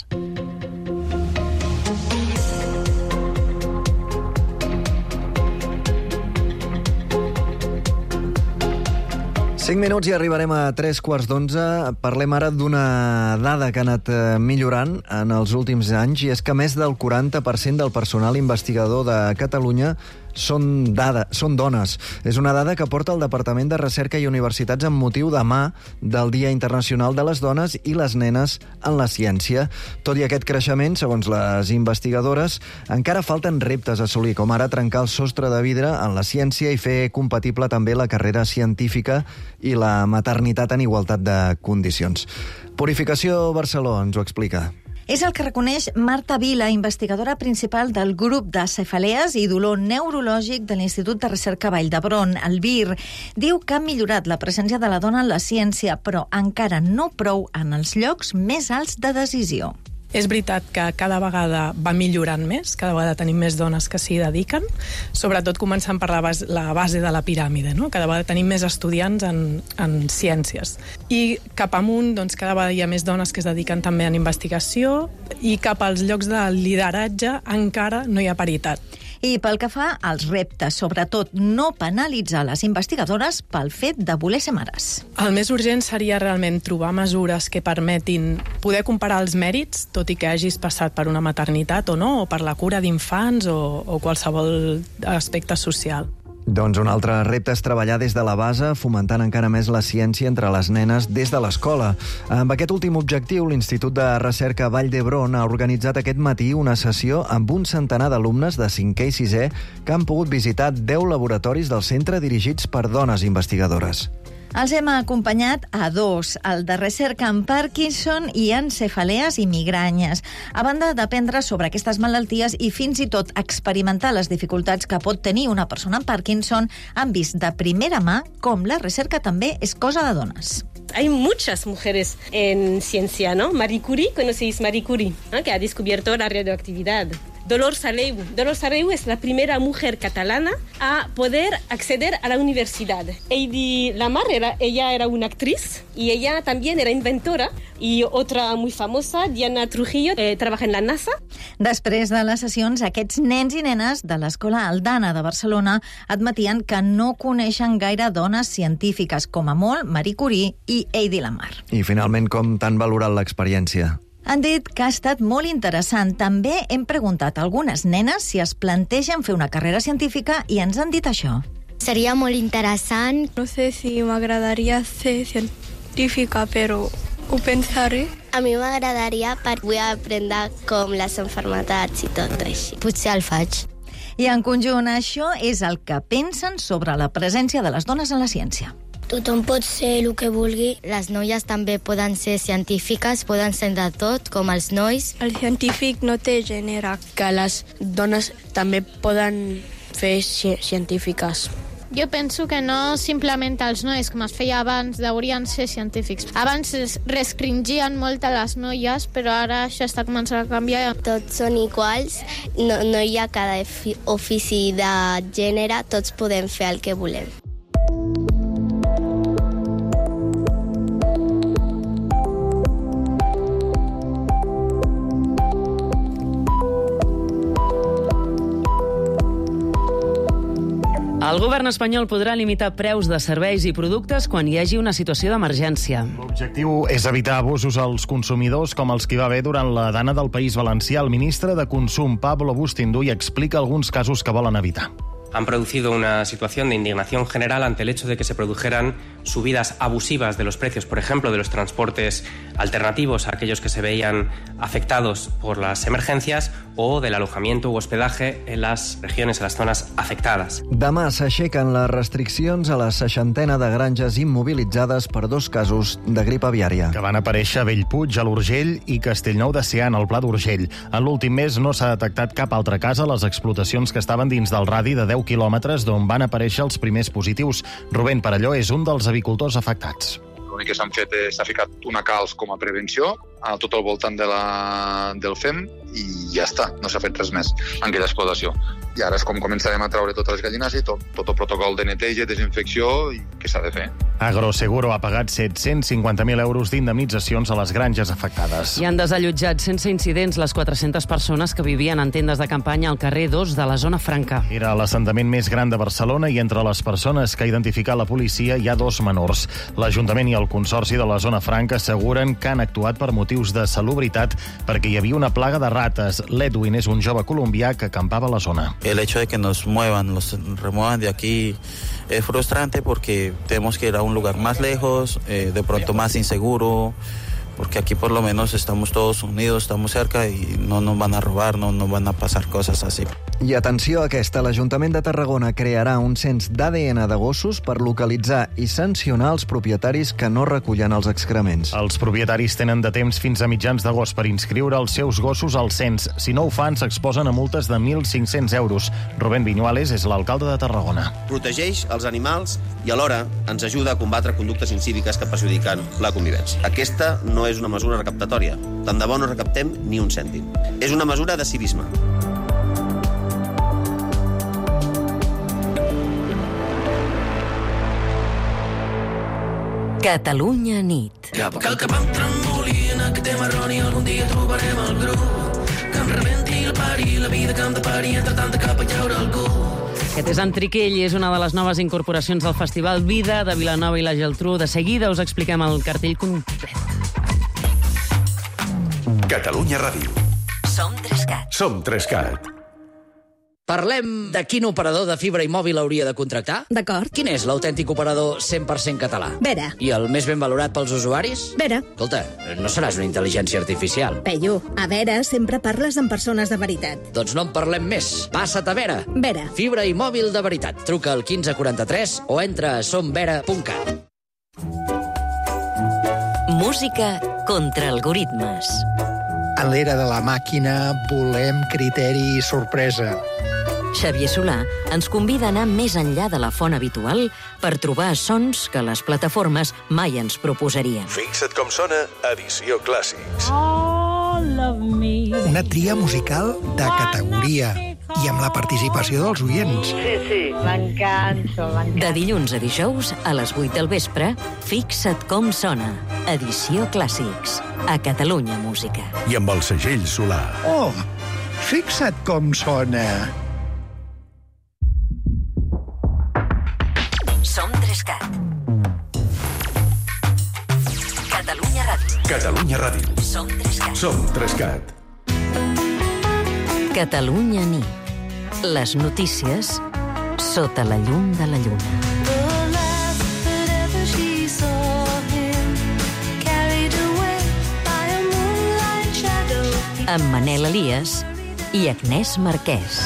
Cinc minuts i arribarem a tres quarts d'onze. Parlem ara d'una dada que ha anat millorant en els últims anys, i és que més del quaranta per cent del personal investigador de Catalunya són, dada, són dones. És una dada que porta el Departament de Recerca i Universitats amb motiu demà del Dia Internacional de les Dones i les Nenes en la Ciència. Tot i aquest creixement, segons les investigadores, encara falten reptes a assolir, com ara trencar el sostre de vidre en la ciència i fer compatible també la carrera científica i la maternitat en igualtat de condicions. Purificació Barceló ens ho explica. És el que reconeix Marta Vila, investigadora principal del grup de cefalees i dolor neurològic de l'Institut de Recerca Vall d'Hebron, el V I R. Diu que ha millorat la presència de la dona en la ciència, però encara no prou en els llocs més alts de decisió. És veritat que cada vegada va millorant més, cada vegada tenim més dones que s'hi dediquen, sobretot començant per la base, la base de la piràmide, no? Cada vegada tenim més estudiants en, en ciències. I cap amunt, doncs, cada vegada hi ha més dones que es dediquen també en investigació, i cap als llocs de lideratge encara no hi ha paritat. I pel que fa als reptes, sobretot no penalitzar les investigadores pel fet de voler ser mares. El més urgent seria realment trobar mesures que permetin poder comparar els mèrits, tot i que hagis passat per una maternitat o no, o per la cura d'infants o, o qualsevol aspecte social. Doncs un altre repte és treballar des de la base, fomentant encara més la ciència entre les nenes des de l'escola. Amb aquest últim objectiu, l'Institut de Recerca Vall d'Hebron ha organitzat aquest matí una sessió amb un centenar d'alumnes de cinquè i sisè que han pogut visitar deu laboratoris del centre dirigits per dones investigadores. Els hem acompanyat a dos, el de recerca en Parkinson i en cefalees i migranyes, a banda d'aprendre sobre aquestes malalties i fins i tot experimentar les dificultats que pot tenir una persona amb Parkinson. Han vist de primera mà com la recerca també és cosa de dones. Hay muchas mujeres en ciencia, ¿no? Marie Curie, ¿conocéis Marie Curie? ¿No? Que ha descubierto la radioactividad. Dolors Aleu. Dolors Aleu es la primera mujer catalana a poder acceder a la universidad. Heidi Lamar, era, ella era una actriz y ella también era inventora. Y otra muy famosa, Diana Trujillo, eh, trabaja en la NASA. Després de les sessions, aquests nens i nenes de l'Escola Aldana de Barcelona admetien que no coneixen gaire dones científiques, com a molt Marie Curie i Heidi Lamar. I finalment, com t'han valorat l'experiència? Han dit que ha estat molt interessant. També hem preguntat a algunes nenes si es plantegen fer una carrera científica i ens han dit això. Seria molt interessant. No sé si m'agradaria ser científica, però ho pensaré. A mi m'agradaria per vull aprendre com les malalties i tot així. Potser el faig. I en conjunt això és el que pensen sobre la presència de les dones en la ciència. Tothom pot ser el que vulgui. Les noies també poden ser científiques, poden ser de tot, com els nois. El científic no té gènere. Que les dones també poden fer científiques. Jo penso que no simplement els nois, com es feia abans, deurien ser científics. Abans es restringien molt a les noies, però ara això està començant a canviar. Tots són iguals, no, no hi ha cada ofici de gènere, tots podem fer el que volem. El govern espanyol podrà limitar preus de serveis i productes quan hi hagi una situació d'emergència. L'objectiu és evitar abusos als consumidors com els que hi va haver durant la Dana del País Valencià. El ministre de Consum, Pablo Bustinduy, explica alguns casos que volen evitar. Han producido una situación de indignación general ante el hecho de que se produjeran subidas abusivas de los precios, por ejemplo, de los transportes alternativos a aquellos que se veían afectados por las emergencias o del alojamiento u hospedaje en las regiones, en las zonas afectadas. Demà s'aixequen les restriccions a la seixantena de granges immobilitzades per dos casos de grip aviària. Que van aparèixer a Bellpuig, a l'Urgell i Castellnou de Sean, al Pla d'Urgell. En l'últim mes no s'ha detectat cap altre cas a les explotacions que estaven dins del radi de deu quilòmetres d'on van aparèixer els primers positius. Rubén Parelló és un dels avicultors afectats. L'únic que s'han fet és s'ha ficat una calç com a prevenció a tot el voltant de la, del F E M i ja està, no s'ha fet res més en aquella explotació. I ara és com començarem a treure totes les gallines i tot, tot el protocol de neteja, desinfecció i què s'ha de fer. Agroseguro ha pagat set-cents cinquanta mil euros d'indemnitzacions a les granges afectades. I han desallotjat sense incidents les quatre-centes persones que vivien en tendes de campanya al carrer dos de la Zona Franca. Era l'assentament més gran de Barcelona i entre les persones que ha identificat la policia hi ha dos menors. L'Ajuntament i el Consorci de la Zona Franca asseguren que han actuat per motius de salubritat perquè hi havia una plaga de rates. L'Edwin és un jove colombià que acampava a la zona. El hecho de que nos muevan, los remuevan de aquí es frustrante porque tenemos que ir a un lugar más lejos, eh, de pronto más inseguro, porque aquí por lo menos estamos todos unidos, estamos cerca y no nos van a robar, no nos van a pasar cosas así. I atenció a aquesta, l'Ajuntament de Tarragona crearà un cens d'A D N de gossos per localitzar i sancionar els propietaris que no recullen els excrements. Els propietaris tenen de temps fins a mitjans d'agost per inscriure els seus gossos al cens. Si no ho fan, s'exposen a multes de mil cinc-cents euros. Rubén Viñuales és l'alcalde de Tarragona. Protegeix els animals i alhora ens ajuda a combatre conductes incíviques que perjudiquen la convivència. Aquesta no és una mesura recaptatòria. Tant de bo no recaptem ni un cèntim. És una mesura de civisme. Catalunya nit. Cap a cal que vam tremolint, que té marroni, algun dia trobarem el grup. Que em rebenti el pari, la vida que em de pari, entre tant de cap a llaure algú. Aquest és en Triquell i és una de les noves incorporacions del Festival Vida de Vilanova i la Geltrú. De seguida us expliquem el cartell complet. Catalunya Ràdio. Som Trescat. Som Trescat. Parlem de quin operador de fibra i mòbil hauria de contractar? D'acord. Quin és l'autèntic operador cent per cent català? Vera. I el més ben valorat pels usuaris? Vera. Escolta, no seràs una intel·ligència artificial. Peyu, a Vera sempre parles amb persones de veritat. Doncs no en parlem més. Passa't a Vera. Vera. Fibra i mòbil de veritat. Truca al quinze quaranta-tres o entra a som vera punt cat. Música contra algoritmes. En l'era de la màquina volem criteri i sorpresa. Xavier Solà ens convida a anar més enllà de la font habitual per trobar sons que les plataformes mai ens proposarien. Fixa't com sona Edició Clàssics. Una tria musical de categoria i amb la participació dels oients. Sí, sí, m'encanto, m'encanto. De dilluns a dijous, a les vuit del vespre, Fixa't com sona. Edició Clàssics. A Catalunya Música. I amb el segell Solà. Oh, fixa't com sona. Som Trescat. Catalunya Ràdio. Catalunya Ràdio. Som Trescat. Som Trescat. Catalunya nit. Les notícies sota la llum de la lluna. Amb Manel Elias i Agnès Marquès.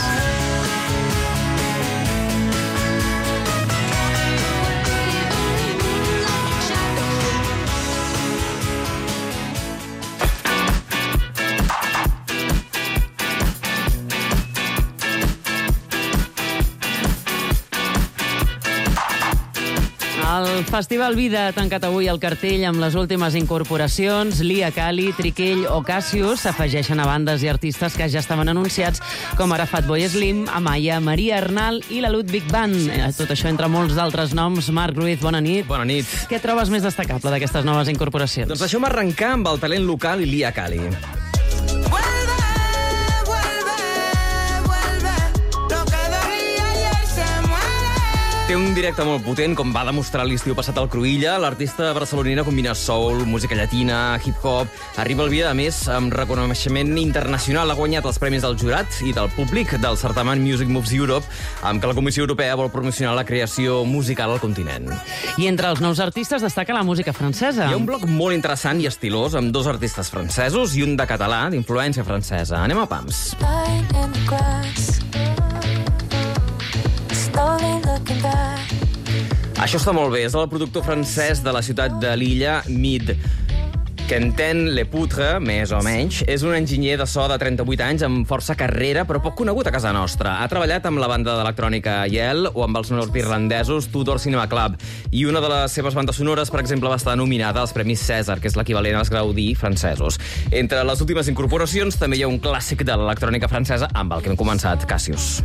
El Festival Vida ha tancat avui el cartell amb les últimes incorporacions. Lia Kali, Triquell o Cassius s'afegeixen a bandes i artistes que ja estaven anunciats, com ara Fatboy Slim, Amaya, Maria Arnal i la Ludwig Band. Tot això entre molts d'altres noms. Marc Ruiz, bona nit. Bona nit. Què trobes més destacable d'aquestes noves incorporacions? Doncs deixeu-me arrencar amb el talent local i Lia Kali. Té un directe molt potent, com va demostrar l'estiu passat al Cruïlla. L'artista barcelonina combina soul, música llatina, hip-hop. Arriba al vídeo, a més, amb reconeixement internacional. Ha guanyat els premis del jurat i del públic del certamen Music Moves Europe, amb què la Comissió Europea vol promocionar la creació musical al continent. I entre els nous artistes destaca la música francesa. Hi ha un bloc molt interessant i estilós, amb dos artistes francesos i un de català, d'influència francesa. Anem a pams. Això està molt bé. És el productor francès de la ciutat de l'illa, Mid. Quentin Lepoutre, més o menys, és un enginyer de so de trenta-vuit anys amb força carrera, però poc conegut a casa nostra. Ha treballat amb la banda d'electrònica Yell o amb els nord-irlandesos Tudor Cinema Club. I una de les seves bandes sonores, per exemple, va estar nominada als Premis Cèsar, que és l'equivalent als Gaudí francesos. Entre les últimes incorporacions també hi ha un clàssic de l'electrònica francesa amb el que hem començat, Cassius.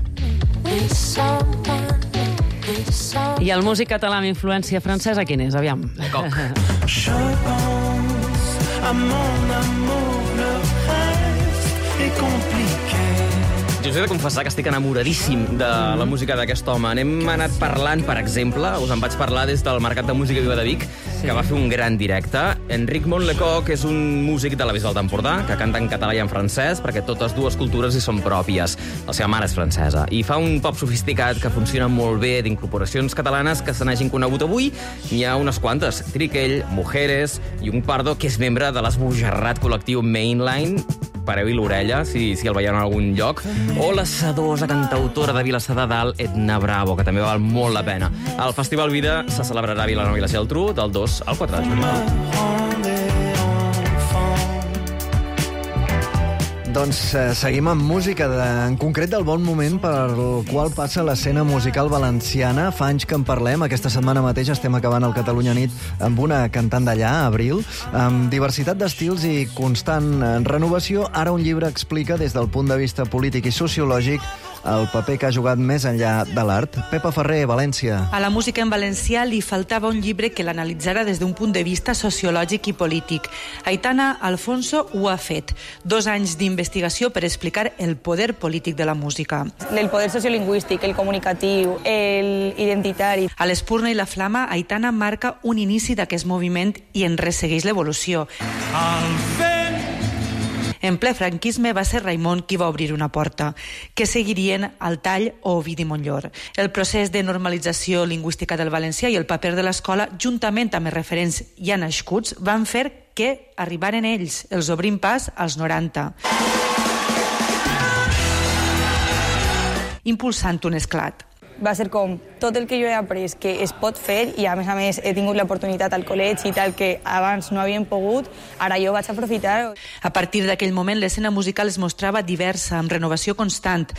I el músic català amb influència francesa, quin és? Aviam. Lecoq. À mon amour, le reste est compliqué. Jo us he de confessar que estic enamoradíssim de la música d'aquest home. N'hem anat parlant, per exemple, us en vaig parlar des del Mercat de Música Viva de Vic, sí, que va fer un gran directe. Enric Montlecoq és un músic de la Bisbal d'Empordà, que canta en català i en francès, perquè totes dues cultures hi són pròpies. La seva mare és francesa. I fa un pop sofisticat que funciona molt bé, d'incorporacions catalanes que se n'hagin conegut avui. N'hi ha unes quantes. Triquell, Mujeres i un Pardo, que és membre de l'esbojarrat col·lectiu Mainline. Pareu-hi l'orella, si, si el veieu en algun lloc. O la sedosa cantautora de Vilassar de Dalt, Edna Bravo, que també val molt la pena. El Festival Vida se celebrarà a Vilanova i la Geltrú del dos al quatre de juliol. Doncs eh, seguim amb música, de, en concret del bon moment per el qual passa l'escena musical valenciana. Fa anys que en parlem, aquesta setmana mateix estem acabant el Catalunya Nit amb una cantant d'allà, Abril, amb diversitat d'estils i constant renovació. Ara un llibre explica des del punt de vista polític i sociològic el paper que ha jugat més enllà de l'art. Pepa Ferrer, València. A la música en valencià li faltava un llibre que l'analitzara des d'un punt de vista sociològic i polític. Aitana Alfonso ho ha fet. Dos anys d'investigació per explicar el poder polític de la música. El poder sociolingüístic, el comunicatiu, el identitari. A l'Espurna i la Flama, Aitana marca un inici d'aquest moviment i en ressegueix l'evolució. Al vent. En ple franquisme va ser Raimon qui va obrir una porta, que seguirien Altall o Ovidi Montllor. El procés de normalització lingüística del valencià i el paper de l'escola, juntament amb els referents ja nascuts, van fer que arribaren ells, els obrint pas als noranta. Impulsant un esclat. Va ser com tot el que jo he après que es pot fer i a més a més he tingut l'oportunitat al col·legi i tal que abans no havien pogut, ara jo vaig aprofitar. A partir d'aquell moment l'escena musical es mostrava diversa, amb renovació constant.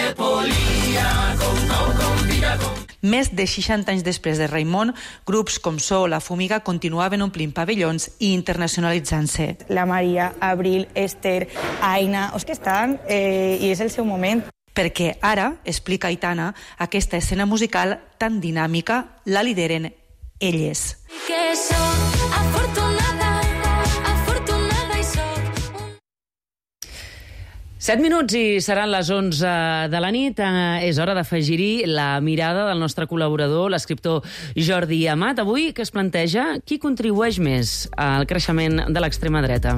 Més de seixanta anys després de Raimon, grups com So o La Fumiga continuaven omplint pavellons i internacionalitzant-se. La Maria, Abril, Esther, Aina, els que estan eh, i és el seu moment. Perquè ara, explica Aitana, aquesta escena musical tan dinàmica la lideren elles. Que soc afortunada, afortunada i soc... Set minuts i seran les onze de la nit. Eh, és hora d'afegir-hi la mirada del nostre col·laborador, l'escriptor Jordi Amat. Avui, que es planteja qui contribueix més al creixement de l'extrema dreta?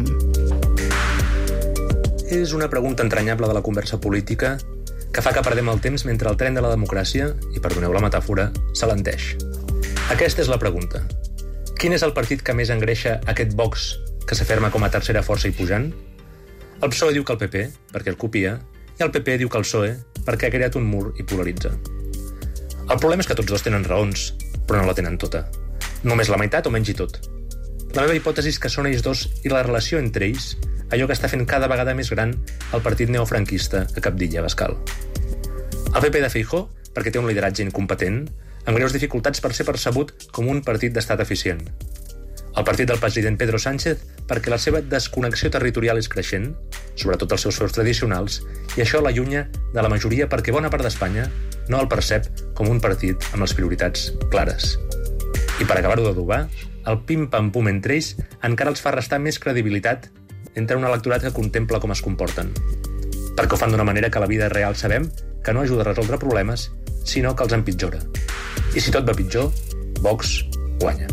És una pregunta entranyable de la conversa política que fa que perdem el temps mentre el tren de la democràcia, i perdoneu la metàfora, s'alenteix. Aquesta és la pregunta. Quin és el partit que més engreixa aquest Vox que s'aferma com a tercera força i pujant? El P S O E diu que el P P, perquè el copia, i el P P diu que el P S O E, perquè ha creat un mur i polaritza. El problema és que tots dos tenen raons, però no la tenen tota. Només la meitat o menys i tot. La meva hipòtesi és que són ells dos i la relació entre ells allò que està fent cada vegada més gran el partit neofranquista que capdilla Abascal. El P P de Feijóo, perquè té un lideratge incompetent, amb greus dificultats per ser percebut com un partit d'estat eficient. El partit del president Pedro Sánchez, perquè la seva desconnexió territorial és creixent, sobretot els seus feus tradicionals, i això l'allunya de la majoria perquè bona part d'Espanya no el percep com un partit amb les prioritats clares. I per acabar-ho d'adobar, el pim-pam-pum entre ells encara els fa restar més credibilitat entre un electorat que contempla com es comporten. Perquè ho fan d'una manera que a la vida real sabem que no ajuda a resoldre problemes, sinó que els empitjora. I si tot va pitjor, Vox guanya.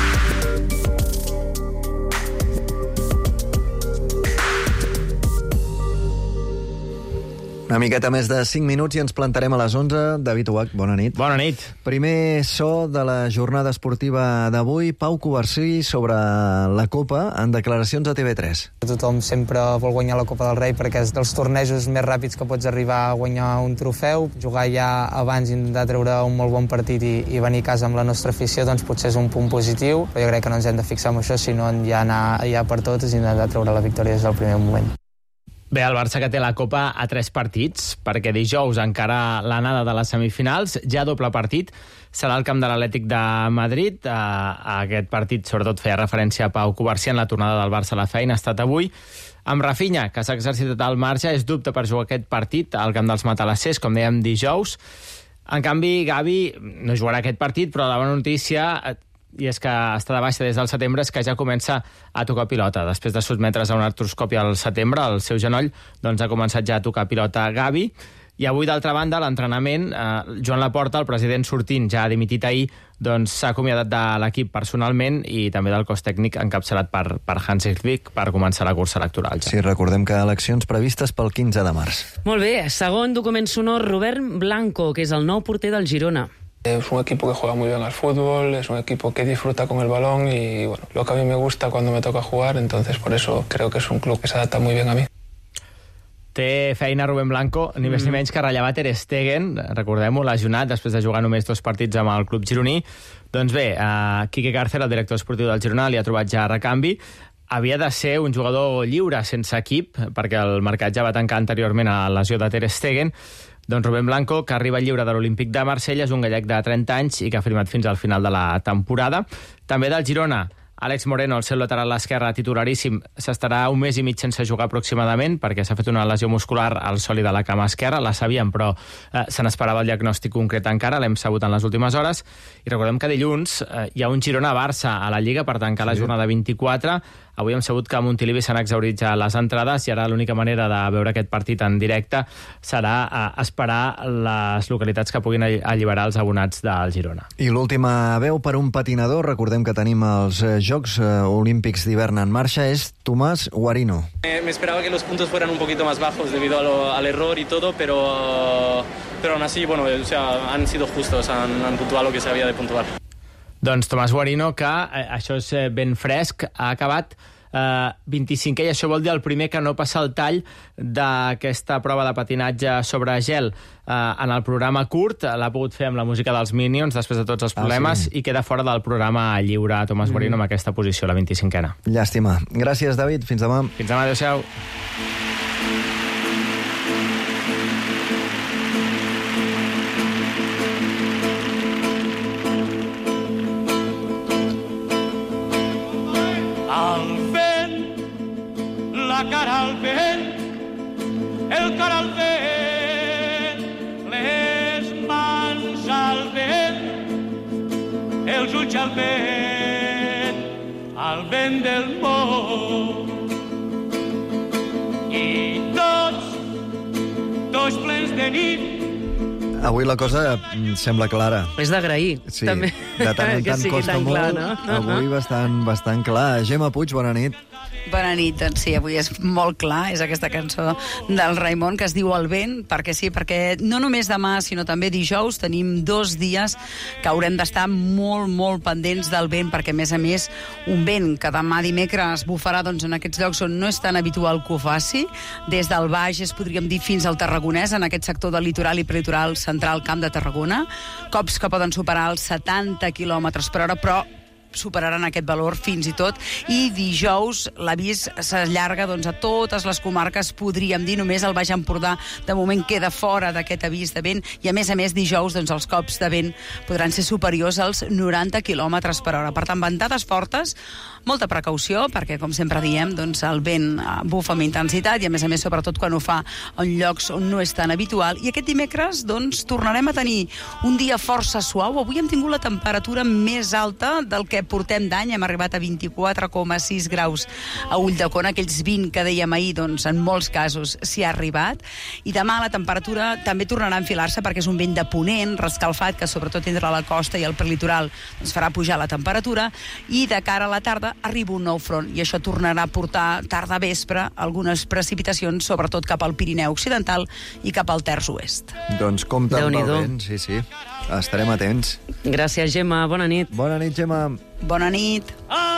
Una miqueta més de cinc minuts i ens plantarem a les onze. David Uach, bona nit. Bona nit. Primer so de la jornada esportiva d'avui. Pau Covarsí sobre la Copa en declaracions a T V tres. Tothom sempre vol guanyar la Copa del Rei perquè és dels tornejos més ràpids que pots arribar a guanyar un trofeu. Jugar ja abans i intentar treure un molt bon partit i, i venir a casa amb la nostra afició doncs potser és un punt positiu. Però jo crec que no ens hem de fixar en això, sinó en ja anar ja per totes i intentar treure la victòria des del primer moment. Bé, el Barça que té la Copa a tres partits, perquè dijous encara l'anada de les semifinals, ja doble partit, serà el camp de l'Atlètic de Madrid. A aquest partit, sobretot, feia referència a Pau Covarsí en la tornada del Barça a la feina, ha estat avui. Amb Rafinha, que s'ha exercitat al marge, és dubte per jugar aquest partit al camp dels Matalassers, com dèiem dijous. En canvi, Gavi no jugarà aquest partit, però la bona notícia, i és que està de baixa des del setembre, és que ja comença a tocar pilota. Després de sotmetre's a una artroscòpia al setembre, al seu genoll, doncs ha començat ja a tocar pilota Gavi. I avui, d'altra banda, l'entrenament, eh, Joan Laporta, el president sortint, ja ha dimitit ahir, doncs s'ha acomiadat de l'equip personalment i també del cos tècnic encapçalat per, per Hans Hirsvik per començar la cursa electoral. Ja. Sí, recordem que eleccions previstes pel quinze de març. Molt bé, segon document sonor, Robert Blanco, que és el nou porter del Girona. Es un equipo que juega muy bien al fútbol, es un equipo que disfruta con el balón y bueno, lo que a mí me gusta cuando me toca jugar, entonces por eso creo que es un club que se adapta muy bien a mí. Té feina Rubén Blanco, ni més ni menys que rellevar Ter Stegen, recordem-ho, lesionat després de jugar només dos partits amb el club gironí. Doncs bé, uh, Quique Cárcer, el director esportiu del Girona, li ha trobat ja recanvi. Havia de ser un jugador lliure, sense equip, perquè el mercat ja va tancar anteriorment a la lesió de Ter Stegen. Doncs Rubén Blanco, que arriba lliure de l'Olímpic de Marsella, és un gallec de trenta anys i que ha firmat fins al final de la temporada. També del Girona, Àlex Moreno, el seu lateral esquerre titularíssim, s'estarà un mes i mig sense jugar aproximadament perquè s'ha fet una lesió muscular al sòlid de la cama esquerra. La sabíem, però eh, se n'esperava el diagnòstic concret encara, l'hem sabut en les últimes hores. I recordem que dilluns eh, hi ha un Girona-Barça a la Lliga per tancar sí. la jornada vint-i-quatre. Avui hem sabut que a Montilivi s'han exhaurit ja les entrades i ara l'única manera de veure aquest partit en directe serà eh, esperar les localitats que puguin alliberar els abonats del Girona. I l'última veu per un patinador, recordem que tenim els Jocs Olímpics d'hivern en marxa, és Tomàs Guarino. Eh, me esperaba que los puntos fueran un poquito más bajos debido a lo, al error y todo, pero, pero aún así, bueno, o sea, han sido justos, han, han puntuado lo que se había de puntuar. Doncs Tomàs Guarino, que eh, això és ben fresc, ha acabat eh, vint-i-cinquè, i això vol dir el primer que no passa el tall d'aquesta prova de patinatge sobre gel. Eh, en el programa curt l'ha pogut fer amb la música dels Minions després de tots els problemes, ah, sí. i queda fora del programa lliure Tomàs Guarino mm. amb aquesta posició, la vint-i-cinquena. Llàstima. Gràcies, David. Fins demà. Fins demà, adéu-siau. La cara al vent, el cor al vent, les mans al vent, els ulls al vent, al vent del món. I tots, tots plens de nit. Avui la cosa sembla clara. És d'agrair, sí, també. De tant en tant costa tan molt. Clar, no? Avui bastant, bastant clar. Gemma Puig, bona nit. Bona nit, doncs sí, avui és molt clar, és aquesta cançó del Raimon que es diu El vent, perquè sí, perquè no només demà, sinó també dijous tenim dos dies que haurem d'estar molt, molt pendents del vent, perquè a més a més un vent que demà dimecres bufarà doncs, en aquests llocs on no és tan habitual que ho faci, des del Bages, podríem dir, fins al Tarragonès, en aquest sector del litoral i prelitoral central Camp de Tarragona, cops que poden superar els setanta quilòmetres per hora, però superaran aquest valor fins i tot, i dijous l'avís s'allarga doncs, a totes les comarques, podríem dir, només el Baix Empordà de moment queda fora d'aquest avís de vent, i a més a més dijous doncs, els cops de vent podran ser superiors als noranta quilòmetres per hora. Per tant, ventades fortes, molta precaució, perquè com sempre diem, doncs, el vent bufa amb intensitat, i a més a més sobretot quan ho fa en llocs on no és tan habitual. I aquest dimecres doncs, tornarem a tenir un dia força suau. Avui hem tingut la temperatura més alta del que que portem d'any. Hem arribat a vint-i-quatre coma sis graus a Ulldecona, aquells vint que dèiem ahir, doncs en molts casos s'hi ha arribat. I demà la temperatura també tornarà a enfilar-se perquè és un vent de ponent, rescalfat, que sobretot entre la costa i el prelitoral doncs farà pujar la temperatura, i de cara a la tarda arriba un nou front, i això tornarà a portar tarda-vespre algunes precipitacions, sobretot cap al Pirineu Occidental i cap al terç oest. Doncs compte amb el vent, sí, sí. Estarem atents. Gràcies, Gemma. Bona nit. Bona nit, Gemma. Bona nit. Ah!